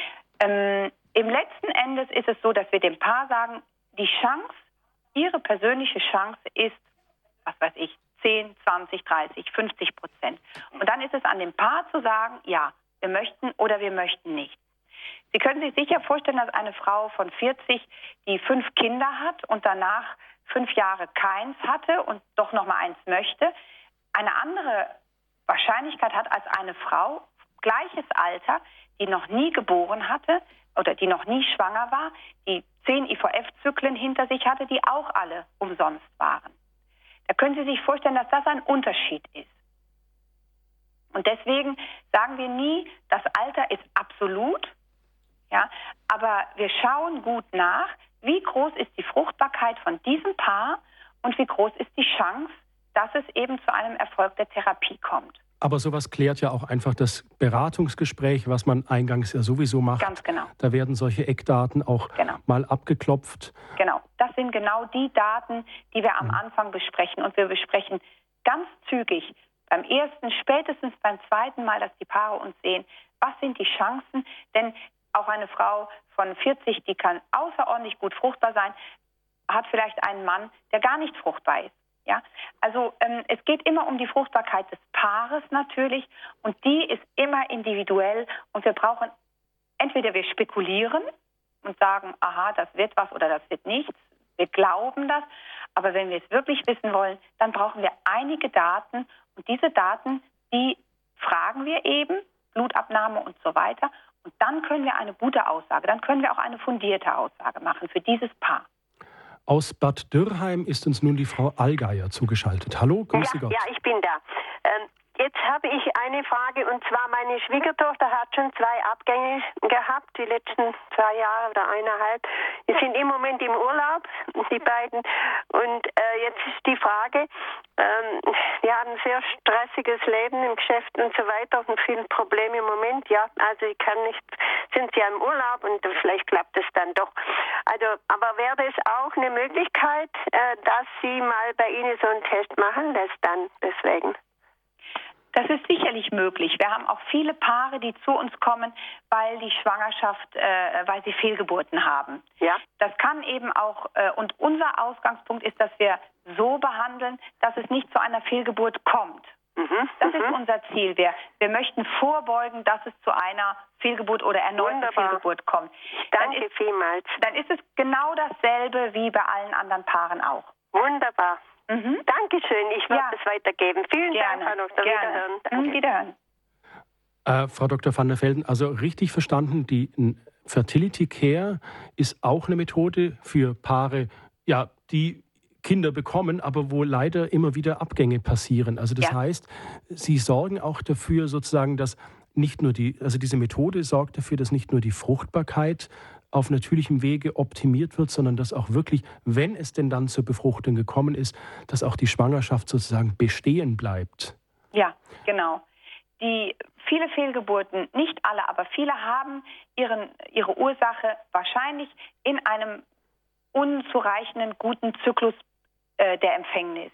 Ähm, Im letzten Endes ist es so, dass wir dem Paar sagen, die Chance, ihre persönliche Chance ist, was weiß ich, zehn, zwanzig, dreißig, fünfzig Prozent. Und dann ist es an dem Paar zu sagen, ja, wir möchten oder wir möchten nicht. Sie können sich sicher vorstellen, dass eine Frau von vierzig, die fünf Kinder hat und danach fünf Jahre keins hatte und doch noch mal eins möchte, eine andere Wahrscheinlichkeit hat als eine Frau, gleiches Alter, die noch nie geboren hatte oder die noch nie schwanger war, die zehn I V F-Zyklen hinter sich hatte, die auch alle umsonst waren. Da Da können Sie sich vorstellen, dass das ein Unterschied ist. Und deswegen sagen wir nie, das Alter ist absolut, ja, aber wir schauen gut nach, wie groß ist die Fruchtbarkeit von diesem Paar und wie groß ist die Chance, dass es eben zu einem Erfolg der Therapie kommt. Aber sowas klärt ja auch einfach das Beratungsgespräch, was man eingangs ja sowieso macht. Ganz genau. Da werden solche Eckdaten auch genau. mal abgeklopft. Genau, das sind genau die Daten, die wir am Anfang besprechen. Und wir besprechen ganz zügig beim ersten, spätestens beim zweiten Mal, dass die Paare uns sehen, was sind die Chancen? Denn auch eine Frau von vierzig, die kann außerordentlich gut fruchtbar sein, hat vielleicht einen Mann, der gar nicht fruchtbar ist. Ja, also ähm, es geht immer um die Fruchtbarkeit des Paares natürlich und die ist immer individuell und wir brauchen, entweder wir spekulieren und sagen, aha, das wird was oder das wird nichts, wir glauben das, aber wenn wir es wirklich wissen wollen, dann brauchen wir einige Daten und diese Daten, die fragen wir eben, Blutabnahme und so weiter und dann können wir eine gute Aussage, dann können wir auch eine fundierte Aussage machen für dieses Paar. Aus Bad Dürrheim ist uns nun die Frau Allgeier zugeschaltet. Hallo, grüße ja, Gott. Ja, ich bin da. Ähm, jetzt habe ich eine Frage und zwar meine Schwiegertochter hat schon zwei Abgänge gehabt, die letzten zwei Jahre oder eineinhalb. Die sind im Moment im Urlaub, die beiden. Und äh, jetzt ist die Frage, ähm, wir haben ein sehr stressiges Leben im Geschäft und so weiter und viele Probleme im Moment. Ja, also ich kann nicht, sind sie ja im Urlaub und vielleicht klappt es dann doch. Also, aber wäre es auch eine Möglichkeit, äh, dass sie mal bei Ihnen so einen Test machen lässt dann deswegen? Das ist sicherlich möglich. Wir haben auch viele Paare, die zu uns kommen, weil die Schwangerschaft, äh, weil sie Fehlgeburten haben. Ja. Das kann eben auch, äh, und unser Ausgangspunkt ist, dass wir so behandeln, dass es nicht zu einer Fehlgeburt kommt. Mhm. Das mhm. ist unser Ziel. Wir, wir möchten vorbeugen, dass es zu einer Fehlgeburt oder erneuten Wunderbar. Fehlgeburt kommt. Danke dann ist, vielmals. Dann ist es genau dasselbe wie bei allen anderen Paaren auch. Wunderbar. Mhm. Dankeschön, ich werde es ja. weitergeben. Vielen Gerne. Dank, Frau Doktor Wiederhören. Mhm, Wiederhören. Äh, Frau Doktor van der Velden, also richtig verstanden, die Fertility Care ist auch eine Methode für Paare, ja, die Kinder bekommen, aber wo leider immer wieder Abgänge passieren. Also das ja. heißt, Sie sorgen auch dafür sozusagen, dass nicht nur die, also diese Methode sorgt dafür, dass nicht nur die Fruchtbarkeit auf natürlichem Wege optimiert wird, sondern dass auch wirklich, wenn es denn dann zur Befruchtung gekommen ist, dass auch die Schwangerschaft sozusagen bestehen bleibt. Ja, genau. Die viele Fehlgeburten, nicht alle, aber viele haben ihren, ihre Ursache wahrscheinlich in einem unzureichenden guten Zyklus äh, der Empfängnis.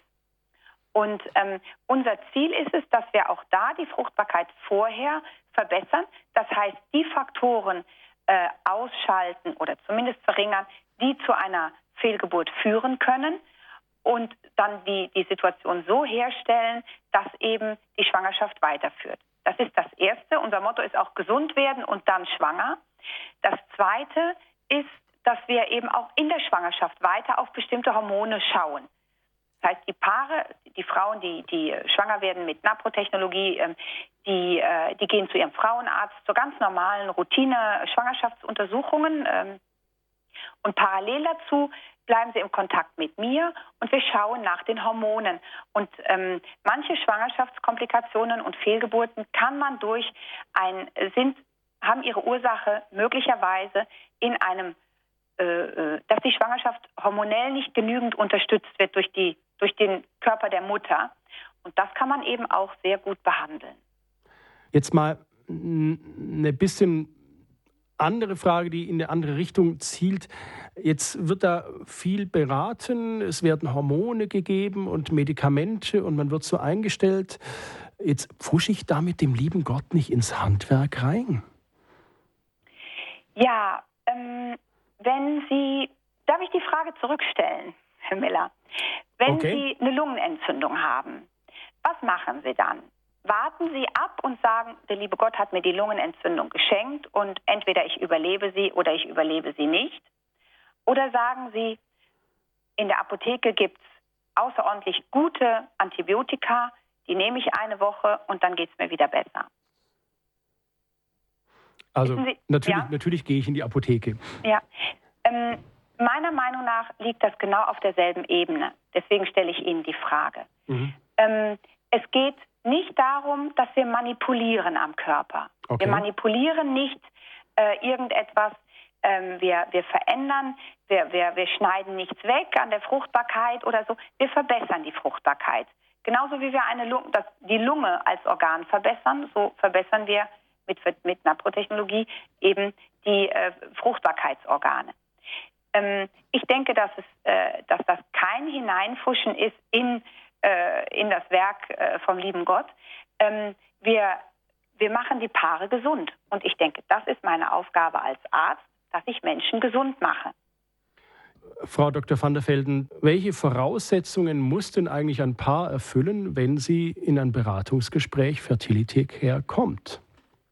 Und ähm, unser Ziel ist es, dass wir auch da die Fruchtbarkeit vorher verbessern. Das heißt, die Faktoren äh, ausschalten oder zumindest verringern, die zu einer Fehlgeburt führen können und dann die, die Situation so herstellen, dass eben die Schwangerschaft weiterführt. Das ist das Erste. Unser Motto ist auch gesund werden und dann schwanger. Das Zweite ist, dass wir eben auch in der Schwangerschaft weiter auf bestimmte Hormone schauen. Das heißt, die Paare, die Frauen, die, die schwanger werden mit Naprotechnologie, die, die gehen zu ihrem Frauenarzt, zu ganz normalen Routine-Schwangerschaftsuntersuchungen. Und parallel dazu bleiben sie im Kontakt mit mir und wir schauen nach den Hormonen. Und ähm, manche Schwangerschaftskomplikationen und Fehlgeburten kann man durch ein, sind, haben ihre Ursache möglicherweise in einem, äh, dass die Schwangerschaft hormonell nicht genügend unterstützt wird durch die durch den Körper der Mutter. Und das kann man eben auch sehr gut behandeln. Jetzt mal eine bisschen andere Frage, die in eine andere Richtung zielt. Jetzt wird da viel beraten, es werden Hormone gegeben und Medikamente und man wird so eingestellt. Jetzt pfusche ich da mit dem lieben Gott nicht ins Handwerk rein? Ja, ähm, wenn Sie, darf ich die Frage zurückstellen, Herr Miller? Wenn okay. Sie eine Lungenentzündung haben, was machen Sie dann? Warten Sie ab und sagen, der liebe Gott hat mir die Lungenentzündung geschenkt und entweder ich überlebe sie oder ich überlebe sie nicht? Oder sagen Sie, in der Apotheke gibt es außerordentlich gute Antibiotika, die nehme ich eine Woche und dann geht es mir wieder besser? Also Sie, natürlich, ja? natürlich gehe ich in die Apotheke. Ja, ähm, Meiner Meinung nach liegt das genau auf derselben Ebene. Deswegen stelle ich Ihnen die Frage. Mhm. Ähm, es geht nicht darum, dass wir manipulieren am Körper. Okay. Wir manipulieren nicht äh, irgendetwas, ähm, wir, wir verändern, wir, wir, wir schneiden nichts weg an der Fruchtbarkeit oder so. Wir verbessern die Fruchtbarkeit. Genauso wie wir eine Lunge, das, die Lunge als Organ verbessern, so verbessern wir mit, mit Naprotechnologie eben die äh, Fruchtbarkeitsorgane. Ähm, ich denke, dass, es, äh, dass das kein Hineinfuschen ist in, äh, in das Werk äh, vom lieben Gott. Ähm, wir, wir machen die Paare gesund. Und ich denke, das ist meine Aufgabe als Arzt, dass ich Menschen gesund mache. Frau Doktor van der Velden, welche Voraussetzungen muss denn eigentlich ein Paar erfüllen, wenn sie in ein Beratungsgespräch Fertility Care kommt?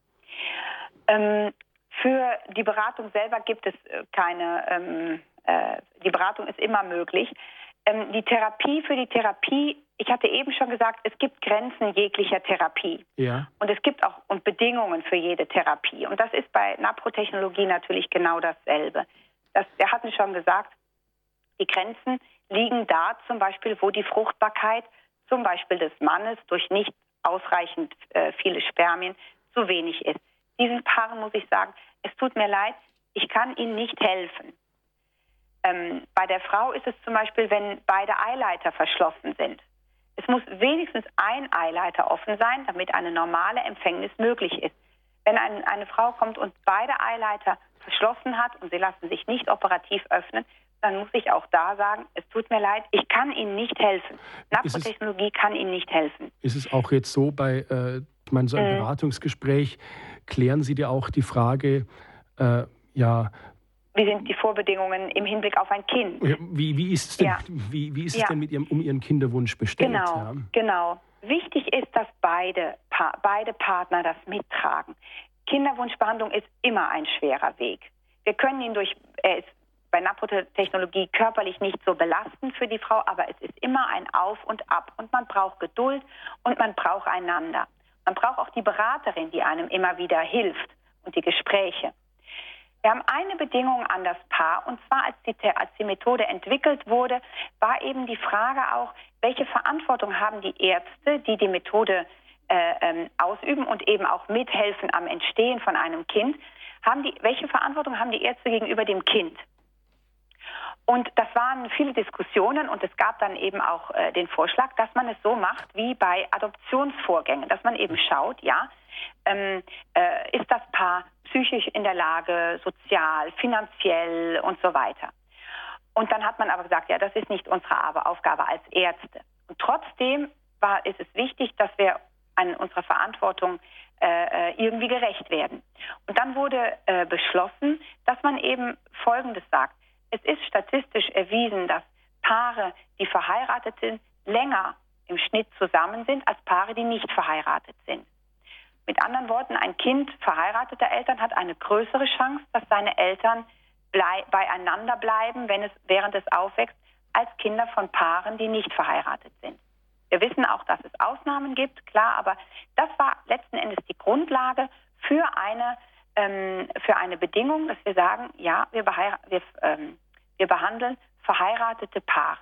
Ähm, für die Beratung selber gibt es keine, ähm, äh, die Beratung ist immer möglich. Ähm, die Therapie für die Therapie, ich hatte eben schon gesagt, es gibt Grenzen jeglicher Therapie. Ja. Und es gibt auch und Bedingungen für jede Therapie. Und das ist bei Naprotechnologie natürlich genau dasselbe. Das, wir hatten schon gesagt, die Grenzen liegen da zum Beispiel, wo die Fruchtbarkeit zum Beispiel des Mannes durch nicht ausreichend äh, viele Spermien zu wenig ist. Diesen Paaren muss ich sagen, es tut mir leid, ich kann ihnen nicht helfen. Ähm, bei der Frau ist es zum Beispiel, wenn beide Eileiter verschlossen sind. Es muss wenigstens ein Eileiter offen sein, damit eine normale Empfängnis möglich ist. Wenn ein, eine Frau kommt und beide Eileiter verschlossen hat und sie lassen sich nicht operativ öffnen, dann muss ich auch da sagen, es tut mir leid, ich kann Ihnen nicht helfen. Naprotechnologie kann Ihnen nicht helfen. Ist es auch jetzt so, bei äh, ich meine, so einem mhm. Beratungsgespräch, klären Sie dir auch die Frage, äh, ja... Wie sind die Vorbedingungen im Hinblick auf ein Kind? Ja, wie, wie ist es denn, ja. wie, wie ist es ja. denn mit Ihrem, um Ihren Kinderwunsch bestellt? Genau, ja? genau. Wichtig ist, dass beide, pa- beide Partner das mittragen. Kinderwunschbehandlung ist immer ein schwerer Weg. Wir können ihn durch... Er ist bei Naprotechnologie körperlich nicht so belastend für die Frau, aber es ist immer ein Auf und Ab. Und man braucht Geduld und man braucht einander. Man braucht auch die Beraterin, die einem immer wieder hilft und die Gespräche. Wir haben eine Bedingung an das Paar, und zwar als die, als die Methode entwickelt wurde, war eben die Frage auch, welche Verantwortung haben die Ärzte, die die Methode äh, ähm, ausüben und eben auch mithelfen am Entstehen von einem Kind, haben die, welche Verantwortung haben die Ärzte gegenüber dem Kind? Und das waren viele Diskussionen und es gab dann eben auch äh, den Vorschlag, dass man es so macht wie bei Adoptionsvorgängen, dass man eben schaut, ja, ähm, äh, ist das Paar psychisch in der Lage, sozial, finanziell und so weiter. Und dann hat man aber gesagt, ja, das ist nicht unsere Aufgabe als Ärzte. Und trotzdem war, ist es wichtig, dass wir an unserer Verantwortung äh, irgendwie gerecht werden. Und dann wurde äh, beschlossen, dass man eben Folgendes sagt. Es ist statistisch erwiesen, dass Paare, die verheiratet sind, länger im Schnitt zusammen sind als Paare, die nicht verheiratet sind. Mit anderen Worten, ein Kind verheirateter Eltern hat eine größere Chance, dass seine Eltern blei- beieinander bleiben, wenn es während es aufwächst, als Kinder von Paaren, die nicht verheiratet sind. Wir wissen auch, dass es Ausnahmen gibt, klar, aber das war letzten Endes die Grundlage für eine für eine Bedingung, dass wir sagen, ja, wir, beheir- wir, ähm, wir behandeln verheiratete Paare.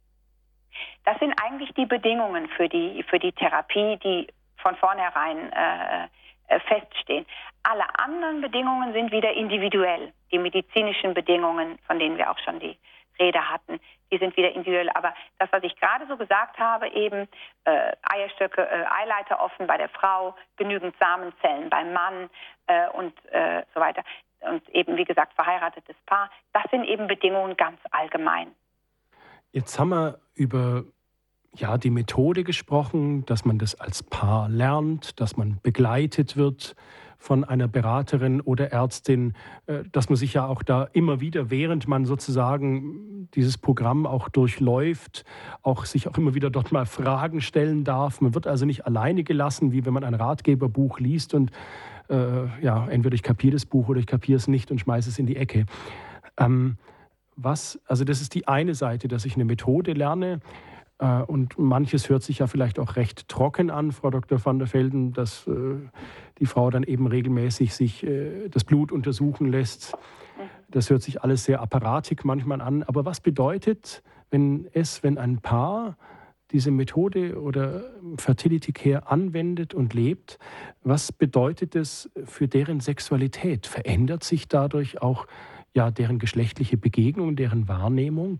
Das sind eigentlich die Bedingungen für die, für die Therapie, die von vornherein äh, äh, feststehen. Alle anderen Bedingungen sind wieder individuell. Die medizinischen Bedingungen, von denen wir auch schon die Rede hatten, die sind wieder individuell. Aber das, was ich gerade so gesagt habe, eben äh, Eierstöcke, äh, Eileiter offen bei der Frau, genügend Samenzellen beim Mann äh, und äh, so weiter. Und eben, wie gesagt, verheiratetes Paar. Das sind eben Bedingungen ganz allgemein. Jetzt haben wir über ja, die Methode gesprochen, dass man das als Paar lernt, dass man begleitet wird von einer Beraterin oder Ärztin, dass man sich ja auch da immer wieder, während man sozusagen dieses Programm auch durchläuft, auch sich auch immer wieder dort mal Fragen stellen darf. Man wird also nicht alleine gelassen, wie wenn man ein Ratgeberbuch liest und äh, ja, entweder ich kapiere das Buch oder ich kapiere es nicht und schmeiße es in die Ecke. Ähm, was, also das ist die eine Seite, dass ich eine Methode lerne. Und manches hört sich ja vielleicht auch recht trocken an, Frau Doktor van der Velden, dass äh, die Frau dann eben regelmäßig sich äh, das Blut untersuchen lässt. Das hört sich alles sehr apparatig manchmal an. Aber was bedeutet, wenn es, wenn ein Paar diese Methode oder Fertility Care anwendet und lebt, was bedeutet es für deren Sexualität? Verändert sich dadurch auch ja, deren geschlechtliche Begegnung, deren Wahrnehmung?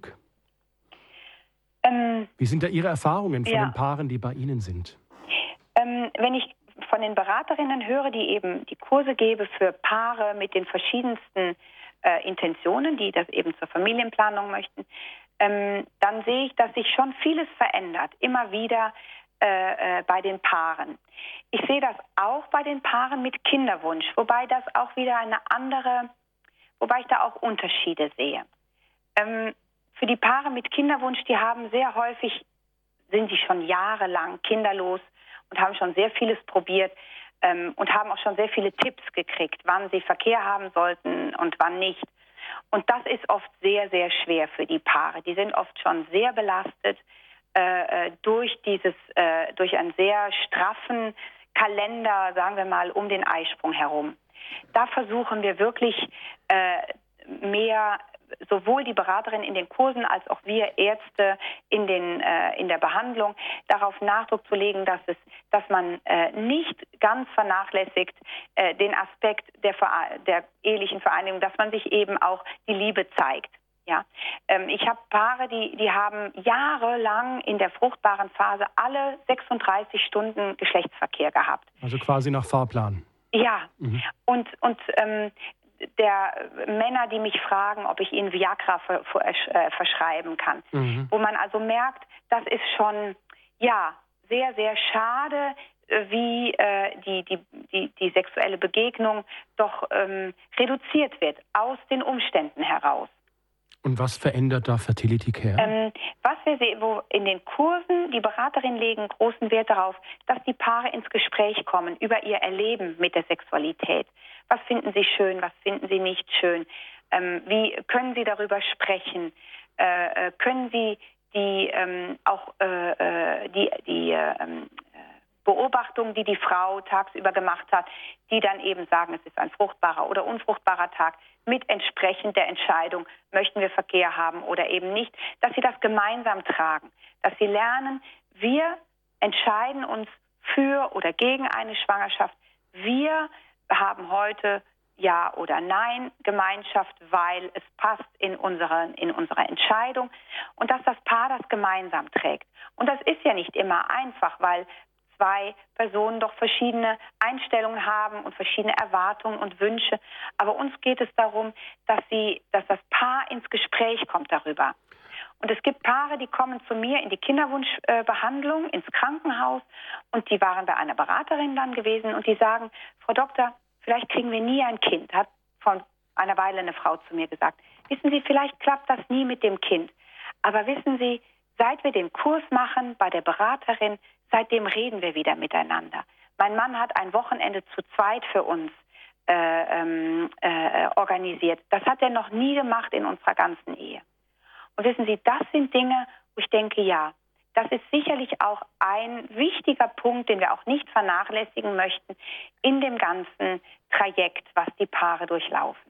Ähm, Wie sind da Ihre Erfahrungen von ja. den Paaren, die bei Ihnen sind? Ähm, wenn ich von den Beraterinnen höre, die eben die Kurse gebe für Paare mit den verschiedensten äh, Intentionen, die das eben zur Familienplanung möchten, ähm, dann sehe ich, dass sich schon vieles verändert, immer wieder äh, äh, bei den Paaren. Ich sehe das auch bei den Paaren mit Kinderwunsch, wobei das auch wieder eine andere, wobei ich da auch Unterschiede sehe. Ähm, für die Paare mit Kinderwunsch, die haben sehr häufig, sind die schon jahrelang kinderlos und haben schon sehr vieles probiert ähm, und haben auch schon sehr viele Tipps gekriegt, wann sie Verkehr haben sollten und wann nicht. Und das ist oft sehr, sehr schwer für die Paare. Die sind oft schon sehr belastet äh, durch dieses, äh, durch einen sehr straffen Kalender, sagen wir mal, um den Eisprung herum. Da versuchen wir wirklich äh, mehr, sowohl die Beraterin in den Kursen als auch wir Ärzte in den äh, in der Behandlung darauf Nachdruck zu legen, dass es, dass man äh, nicht ganz vernachlässigt äh, den Aspekt der, der ehelichen Vereinigung, dass man sich eben auch die Liebe zeigt. Ja, ähm, ich habe Paare, die die haben jahrelang in der fruchtbaren Phase alle sechsunddreißig Stunden Geschlechtsverkehr gehabt. Also quasi nach Fahrplan. Ja, mhm. und und ähm, der Männer, die mich fragen, ob ich ihnen Viagra ver, ver, äh, verschreiben kann. Mhm. Wo man also merkt, das ist schon, ja, sehr, sehr schade, wie äh, die, die, die, die sexuelle Begegnung doch ähm, reduziert wird, aus den Umständen heraus. Und was verändert da Fertility Care? Ähm, was wir sehen, wo in den Kursen, die Beraterinnen legen großen Wert darauf, dass die Paare ins Gespräch kommen über ihr Erleben mit der Sexualität. Was finden sie schön, was finden sie nicht schön? Ähm, wie können sie darüber sprechen? Äh, können sie die ähm, auch äh, die, die äh, Beobachtungen, die die Frau tagsüber gemacht hat, die dann eben sagen, es ist ein fruchtbarer oder unfruchtbarer Tag, mit entsprechend der Entscheidung, möchten wir Verkehr haben oder eben nicht, dass sie das gemeinsam tragen, dass sie lernen, wir entscheiden uns für oder gegen eine Schwangerschaft, wir haben heute Ja oder Nein Gemeinschaft, weil es passt in unsere, in unsere Entscheidung und dass das Paar das gemeinsam trägt. Und das ist ja nicht immer einfach, weil zwei Personen doch verschiedene Einstellungen haben und verschiedene Erwartungen und Wünsche. Aber uns geht es darum, dass sie, dass das Paar ins Gespräch kommt darüber. Und es gibt Paare, die kommen zu mir in die Kinderwunschbehandlung, ins Krankenhaus und die waren bei einer Beraterin dann gewesen und die sagen, Frau Doktor, vielleicht kriegen wir nie ein Kind, hat vor einer Weile eine Frau zu mir gesagt. Wissen Sie, vielleicht klappt das nie mit dem Kind. Aber wissen Sie, seit wir den Kurs machen bei der Beraterin, seitdem reden wir wieder miteinander. Mein Mann hat ein Wochenende zu zweit für uns äh, ähm, äh, organisiert. Das hat er noch nie gemacht in unserer ganzen Ehe. Und wissen Sie, das sind Dinge, wo ich denke, ja, das ist sicherlich auch ein wichtiger Punkt, den wir auch nicht vernachlässigen möchten in dem ganzen Trajekt, was die Paare durchlaufen.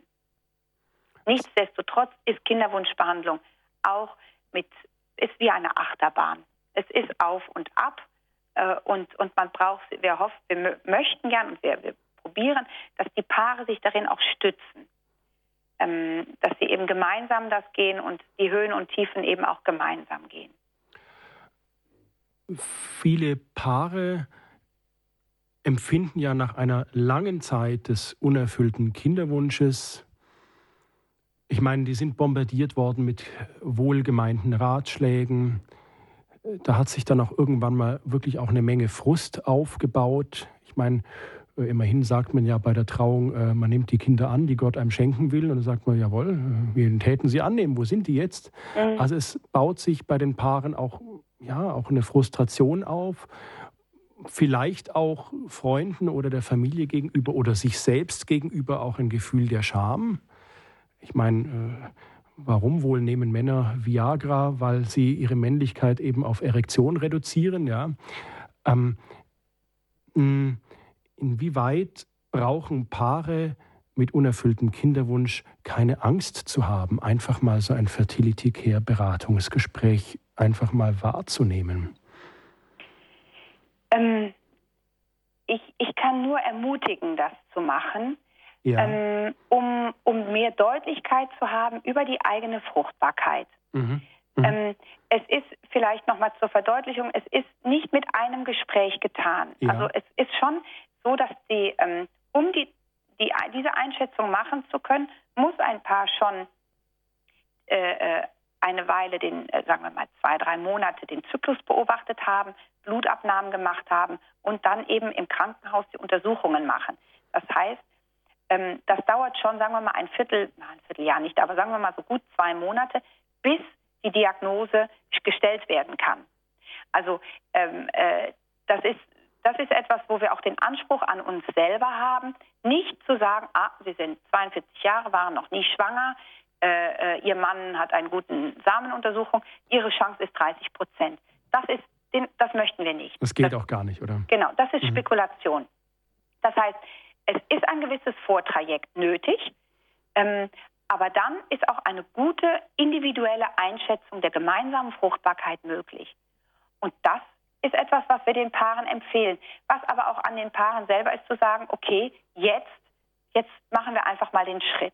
Nichtsdestotrotz ist Kinderwunschbehandlung auch mit, ist wie eine Achterbahn. Es ist auf und ab äh, und, und man braucht, wir hoffen, wir m- möchten gern und wir, wir probieren, dass die Paare sich darin auch stützen. Ähm, dass sie eben gemeinsam das gehen und die Höhen und Tiefen eben auch gemeinsam gehen. Viele Paare empfinden ja nach einer langen Zeit des unerfüllten Kinderwunsches, ich meine, die sind bombardiert worden mit wohlgemeinten Ratschlägen. Da hat sich dann auch irgendwann mal wirklich auch eine Menge Frust aufgebaut. Ich meine, immerhin sagt man ja bei der Trauung, man nimmt die Kinder an, die Gott einem schenken will. Und dann sagt man, jawohl, wir täten sie annehmen. Wo sind die jetzt? Mhm. Also es baut sich bei den Paaren auch, ja, auch eine Frustration auf. Vielleicht auch Freunden oder der Familie gegenüber oder sich selbst gegenüber auch ein Gefühl der Scham. Ich meine, warum wohl nehmen Männer Viagra? Weil sie ihre Männlichkeit eben auf Erektion reduzieren. Ja. Ähm, Inwieweit brauchen Paare mit unerfülltem Kinderwunsch keine Angst zu haben, einfach mal so ein Fertility Care Beratungsgespräch einfach mal wahrzunehmen? Ähm, ich, ich kann nur ermutigen, das zu machen, Ja. ähm, um, um mehr Deutlichkeit zu haben über die eigene Fruchtbarkeit. Mhm. Mhm. Ähm, es ist vielleicht nochmal zur Verdeutlichung, es ist nicht mit einem Gespräch getan. Ja. Also es ist schon so, dass die, ähm, um die, die, diese Einschätzung machen zu können, muss ein Paar schon äh, eine Weile, den, äh, sagen wir mal zwei, drei Monate, den Zyklus beobachtet haben, Blutabnahmen gemacht haben und dann eben im Krankenhaus die Untersuchungen machen. Das heißt, ähm, das dauert schon, sagen wir mal, ein Viertel, na, ein Vierteljahr nicht, aber sagen wir mal so gut zwei Monate, bis die Diagnose gestellt werden kann. Also ähm, äh, das ist das ist etwas, wo wir auch den Anspruch an uns selber haben, nicht zu sagen, ah, Sie sind zweiundvierzig Jahre, waren noch nie schwanger, äh, äh, Ihr Mann hat einen guten Samenuntersuchung, Ihre Chance ist dreißig Prozent. Das ist, den, das möchten wir nicht. Das geht das, auch gar nicht, oder? Genau, das ist Mhm. Spekulation. Das heißt, es ist ein gewisses Vortrajekt nötig, ähm, aber dann ist auch eine gute individuelle Einschätzung der gemeinsamen Fruchtbarkeit möglich. Und das ist etwas, was wir den Paaren empfehlen. Was aber auch an den Paaren selber ist, zu sagen, okay, jetzt, jetzt machen wir einfach mal den Schritt.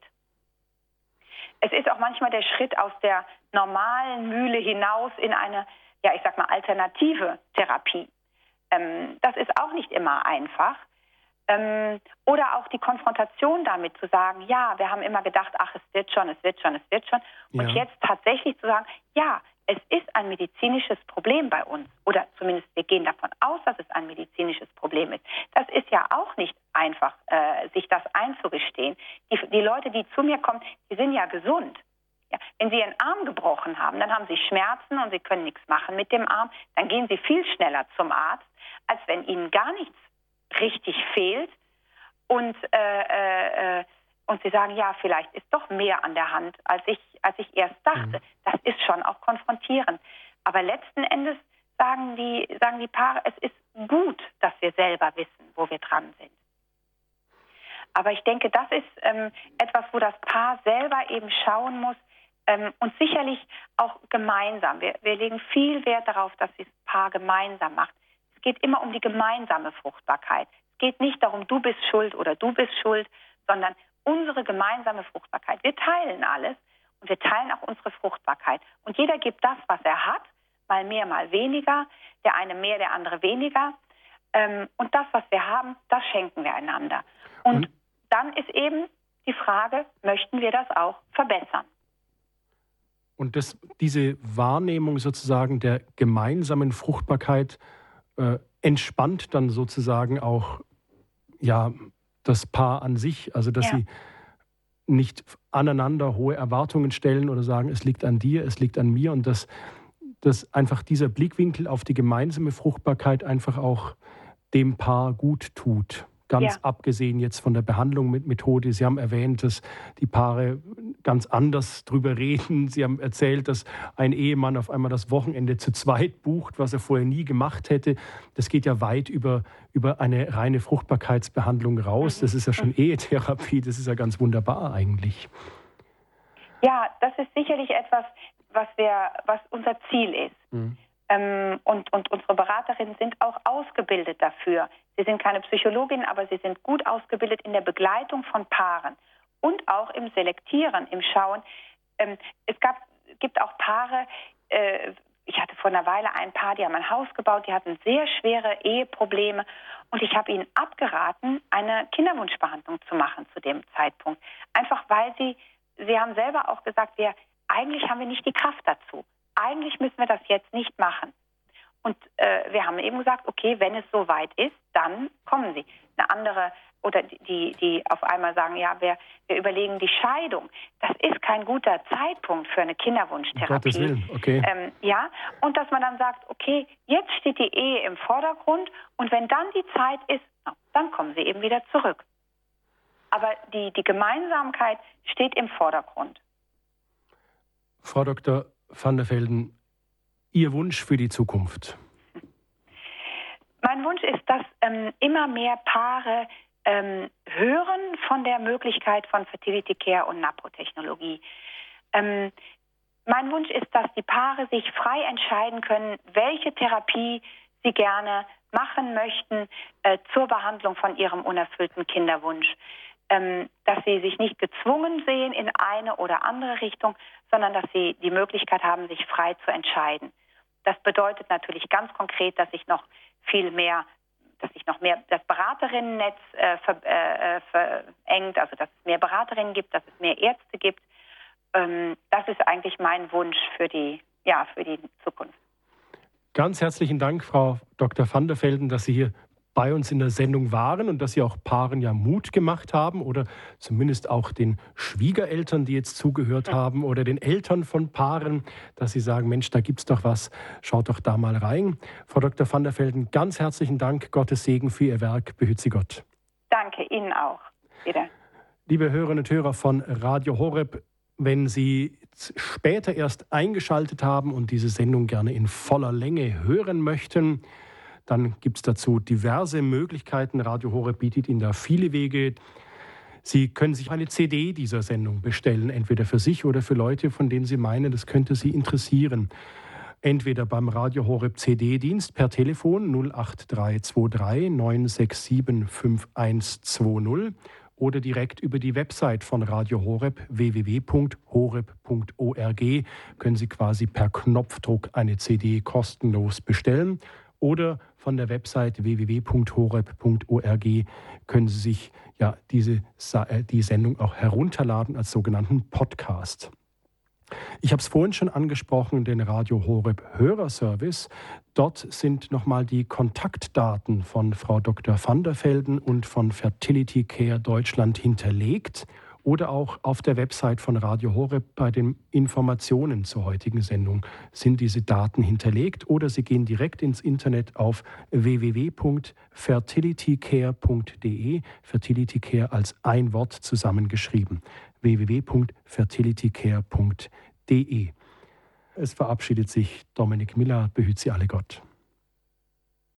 Es ist auch manchmal der Schritt aus der normalen Mühle hinaus in eine, ja, ich sag mal, alternative Therapie. Ähm, das ist auch nicht immer einfach. Ähm, oder auch die Konfrontation damit zu sagen, ja, wir haben immer gedacht, ach, es wird schon, es wird schon, es wird schon. Und Ja. jetzt tatsächlich zu sagen, ja, es ist ein medizinisches Problem bei uns. Oder zumindest wir gehen davon aus, dass es ein medizinisches Problem ist. Das ist ja auch nicht einfach, äh, sich das einzugestehen. Die, die Leute, die zu mir kommen, die sind ja gesund. Ja, wenn sie ihren Arm gebrochen haben, dann haben sie Schmerzen und sie können nichts machen mit dem Arm. Dann gehen sie viel schneller zum Arzt, als wenn ihnen gar nichts richtig fehlt und äh, äh, und sie sagen, ja, vielleicht ist doch mehr an der Hand, als ich als ich erst dachte. Mhm. Das ist schon auch konfrontierend. Aber letzten Endes sagen die sagen die Paare, es ist gut, dass wir selber wissen, wo wir dran sind. Aber ich denke, das ist ähm, etwas, wo das Paar selber eben schauen muss ähm, und sicherlich auch gemeinsam. Wir, wir legen viel Wert darauf, dass das Paar gemeinsam macht. Es geht immer um die gemeinsame Fruchtbarkeit. Es geht nicht darum, du bist schuld oder du bist schuld, sondern unsere gemeinsame Fruchtbarkeit. Wir teilen alles und wir teilen auch unsere Fruchtbarkeit. Und jeder gibt das, was er hat, mal mehr, mal weniger. Der eine mehr, der andere weniger. Ähm, und das, was wir haben, das schenken wir einander. Und, und dann ist eben die Frage, möchten wir das auch verbessern? Und das, diese Wahrnehmung sozusagen der gemeinsamen Fruchtbarkeit äh, entspannt dann sozusagen auch ja, das Paar an sich, also dass ja. sie nicht aneinander hohe Erwartungen stellen oder sagen, es liegt an dir, es liegt an mir und dass, dass einfach dieser Blickwinkel auf die gemeinsame Fruchtbarkeit einfach auch dem Paar gut tut. Ganz ja. abgesehen jetzt von der Behandlung mit Methode. Sie haben erwähnt, dass die Paare ganz anders drüber reden. Sie haben erzählt, dass ein Ehemann auf einmal das Wochenende zu zweit bucht, was er vorher nie gemacht hätte. Das geht ja weit über, über eine reine Fruchtbarkeitsbehandlung raus. Das ist ja schon Ehetherapie. Das ist ja ganz wunderbar eigentlich. Ja, das ist sicherlich etwas, was, wir, was unser Ziel ist. Mhm. Ähm, und, und unsere Beraterinnen sind auch ausgebildet dafür. Sie sind keine Psychologin, aber sie sind gut ausgebildet in der Begleitung von Paaren und auch im Selektieren, im Schauen. Ähm, es gab, gibt auch Paare, äh, ich hatte vor einer Weile ein Paar, die haben ein Haus gebaut, die hatten sehr schwere Eheprobleme und ich habe ihnen abgeraten, eine Kinderwunschbehandlung zu machen zu dem Zeitpunkt. Einfach weil sie, sie haben selber auch gesagt, wir, eigentlich haben wir nicht die Kraft dazu. Eigentlich müssen wir das jetzt nicht machen. Und äh, wir haben eben gesagt, okay, wenn es soweit ist, dann kommen Sie. Eine andere, oder die, die auf einmal sagen, ja, wir, wir überlegen die Scheidung. Das ist kein guter Zeitpunkt für eine Kinderwunschtherapie. Um Gottes Willen, okay. Ähm, ja, und dass man dann sagt, okay, jetzt steht die Ehe im Vordergrund und wenn dann die Zeit ist, dann kommen Sie eben wieder zurück. Aber die, die Gemeinsamkeit steht im Vordergrund. Frau Doktor van der Velden, Ihr Wunsch für die Zukunft? Mein Wunsch ist, dass ähm, immer mehr Paare ähm, hören von der Möglichkeit von Fertility Care und Naprotechnologie. Ähm, mein Wunsch ist, dass die Paare sich frei entscheiden können, welche Therapie sie gerne machen möchten äh, zur Behandlung von ihrem unerfüllten Kinderwunsch. Ähm, dass sie sich nicht gezwungen sehen in eine oder andere Richtung, sondern dass sie die Möglichkeit haben, sich frei zu entscheiden. Das bedeutet natürlich ganz konkret, dass sich noch viel mehr, dass sich noch mehr das Beraterinnennetz äh, ver, äh, verengt, also dass es mehr Beraterinnen gibt, dass es mehr Ärzte gibt. Ähm, das ist eigentlich mein Wunsch für die, ja, für die Zukunft. Ganz herzlichen Dank, Frau Doktor van der Velden, dass Sie hier bei uns in der Sendung waren und dass Sie auch Paaren ja Mut gemacht haben oder zumindest auch den Schwiegereltern, die jetzt zugehört haben oder den Eltern von Paaren, dass sie sagen, Mensch, da gibt's doch was, schaut doch da mal rein. Frau Doktor van der Velden, ganz herzlichen Dank, Gottes Segen für Ihr Werk, behüt Sie Gott. Danke, Ihnen auch. Wieder. Liebe Hörerinnen und Hörer von Radio Horeb, wenn Sie später erst eingeschaltet haben und diese Sendung gerne in voller Länge hören möchten, dann gibt es dazu diverse Möglichkeiten. Radio Horeb bietet Ihnen da viele Wege. Sie können sich eine C D dieser Sendung bestellen, entweder für sich oder für Leute, von denen Sie meinen, das könnte Sie interessieren. Entweder beim Radio Horeb C D-Dienst per Telefon null acht drei zwei drei neun sechs sieben fünf eins zwei null oder direkt über die Website von Radio Horeb w w w punkt horeb punkt org können Sie quasi per Knopfdruck eine C D kostenlos bestellen. Oder von der Website w w w punkt horeb punkt org können Sie sich ja diese die Sendung auch herunterladen als sogenannten Podcast. Ich habe es vorhin schon angesprochen, den Radio Horeb Hörerservice. Dort sind nochmal die Kontaktdaten von Frau Doktor van der Velden und von Fertility Care Deutschland hinterlegt. Oder auch auf der Website von Radio Horeb bei den Informationen zur heutigen Sendung sind diese Daten hinterlegt. Oder Sie gehen direkt ins Internet auf w w w punkt fertility care punkt d e, Fertility Care als ein Wort zusammengeschrieben, w w w punkt fertility care punkt d e. Es verabschiedet sich Dominik Miller, behüt Sie alle Gott.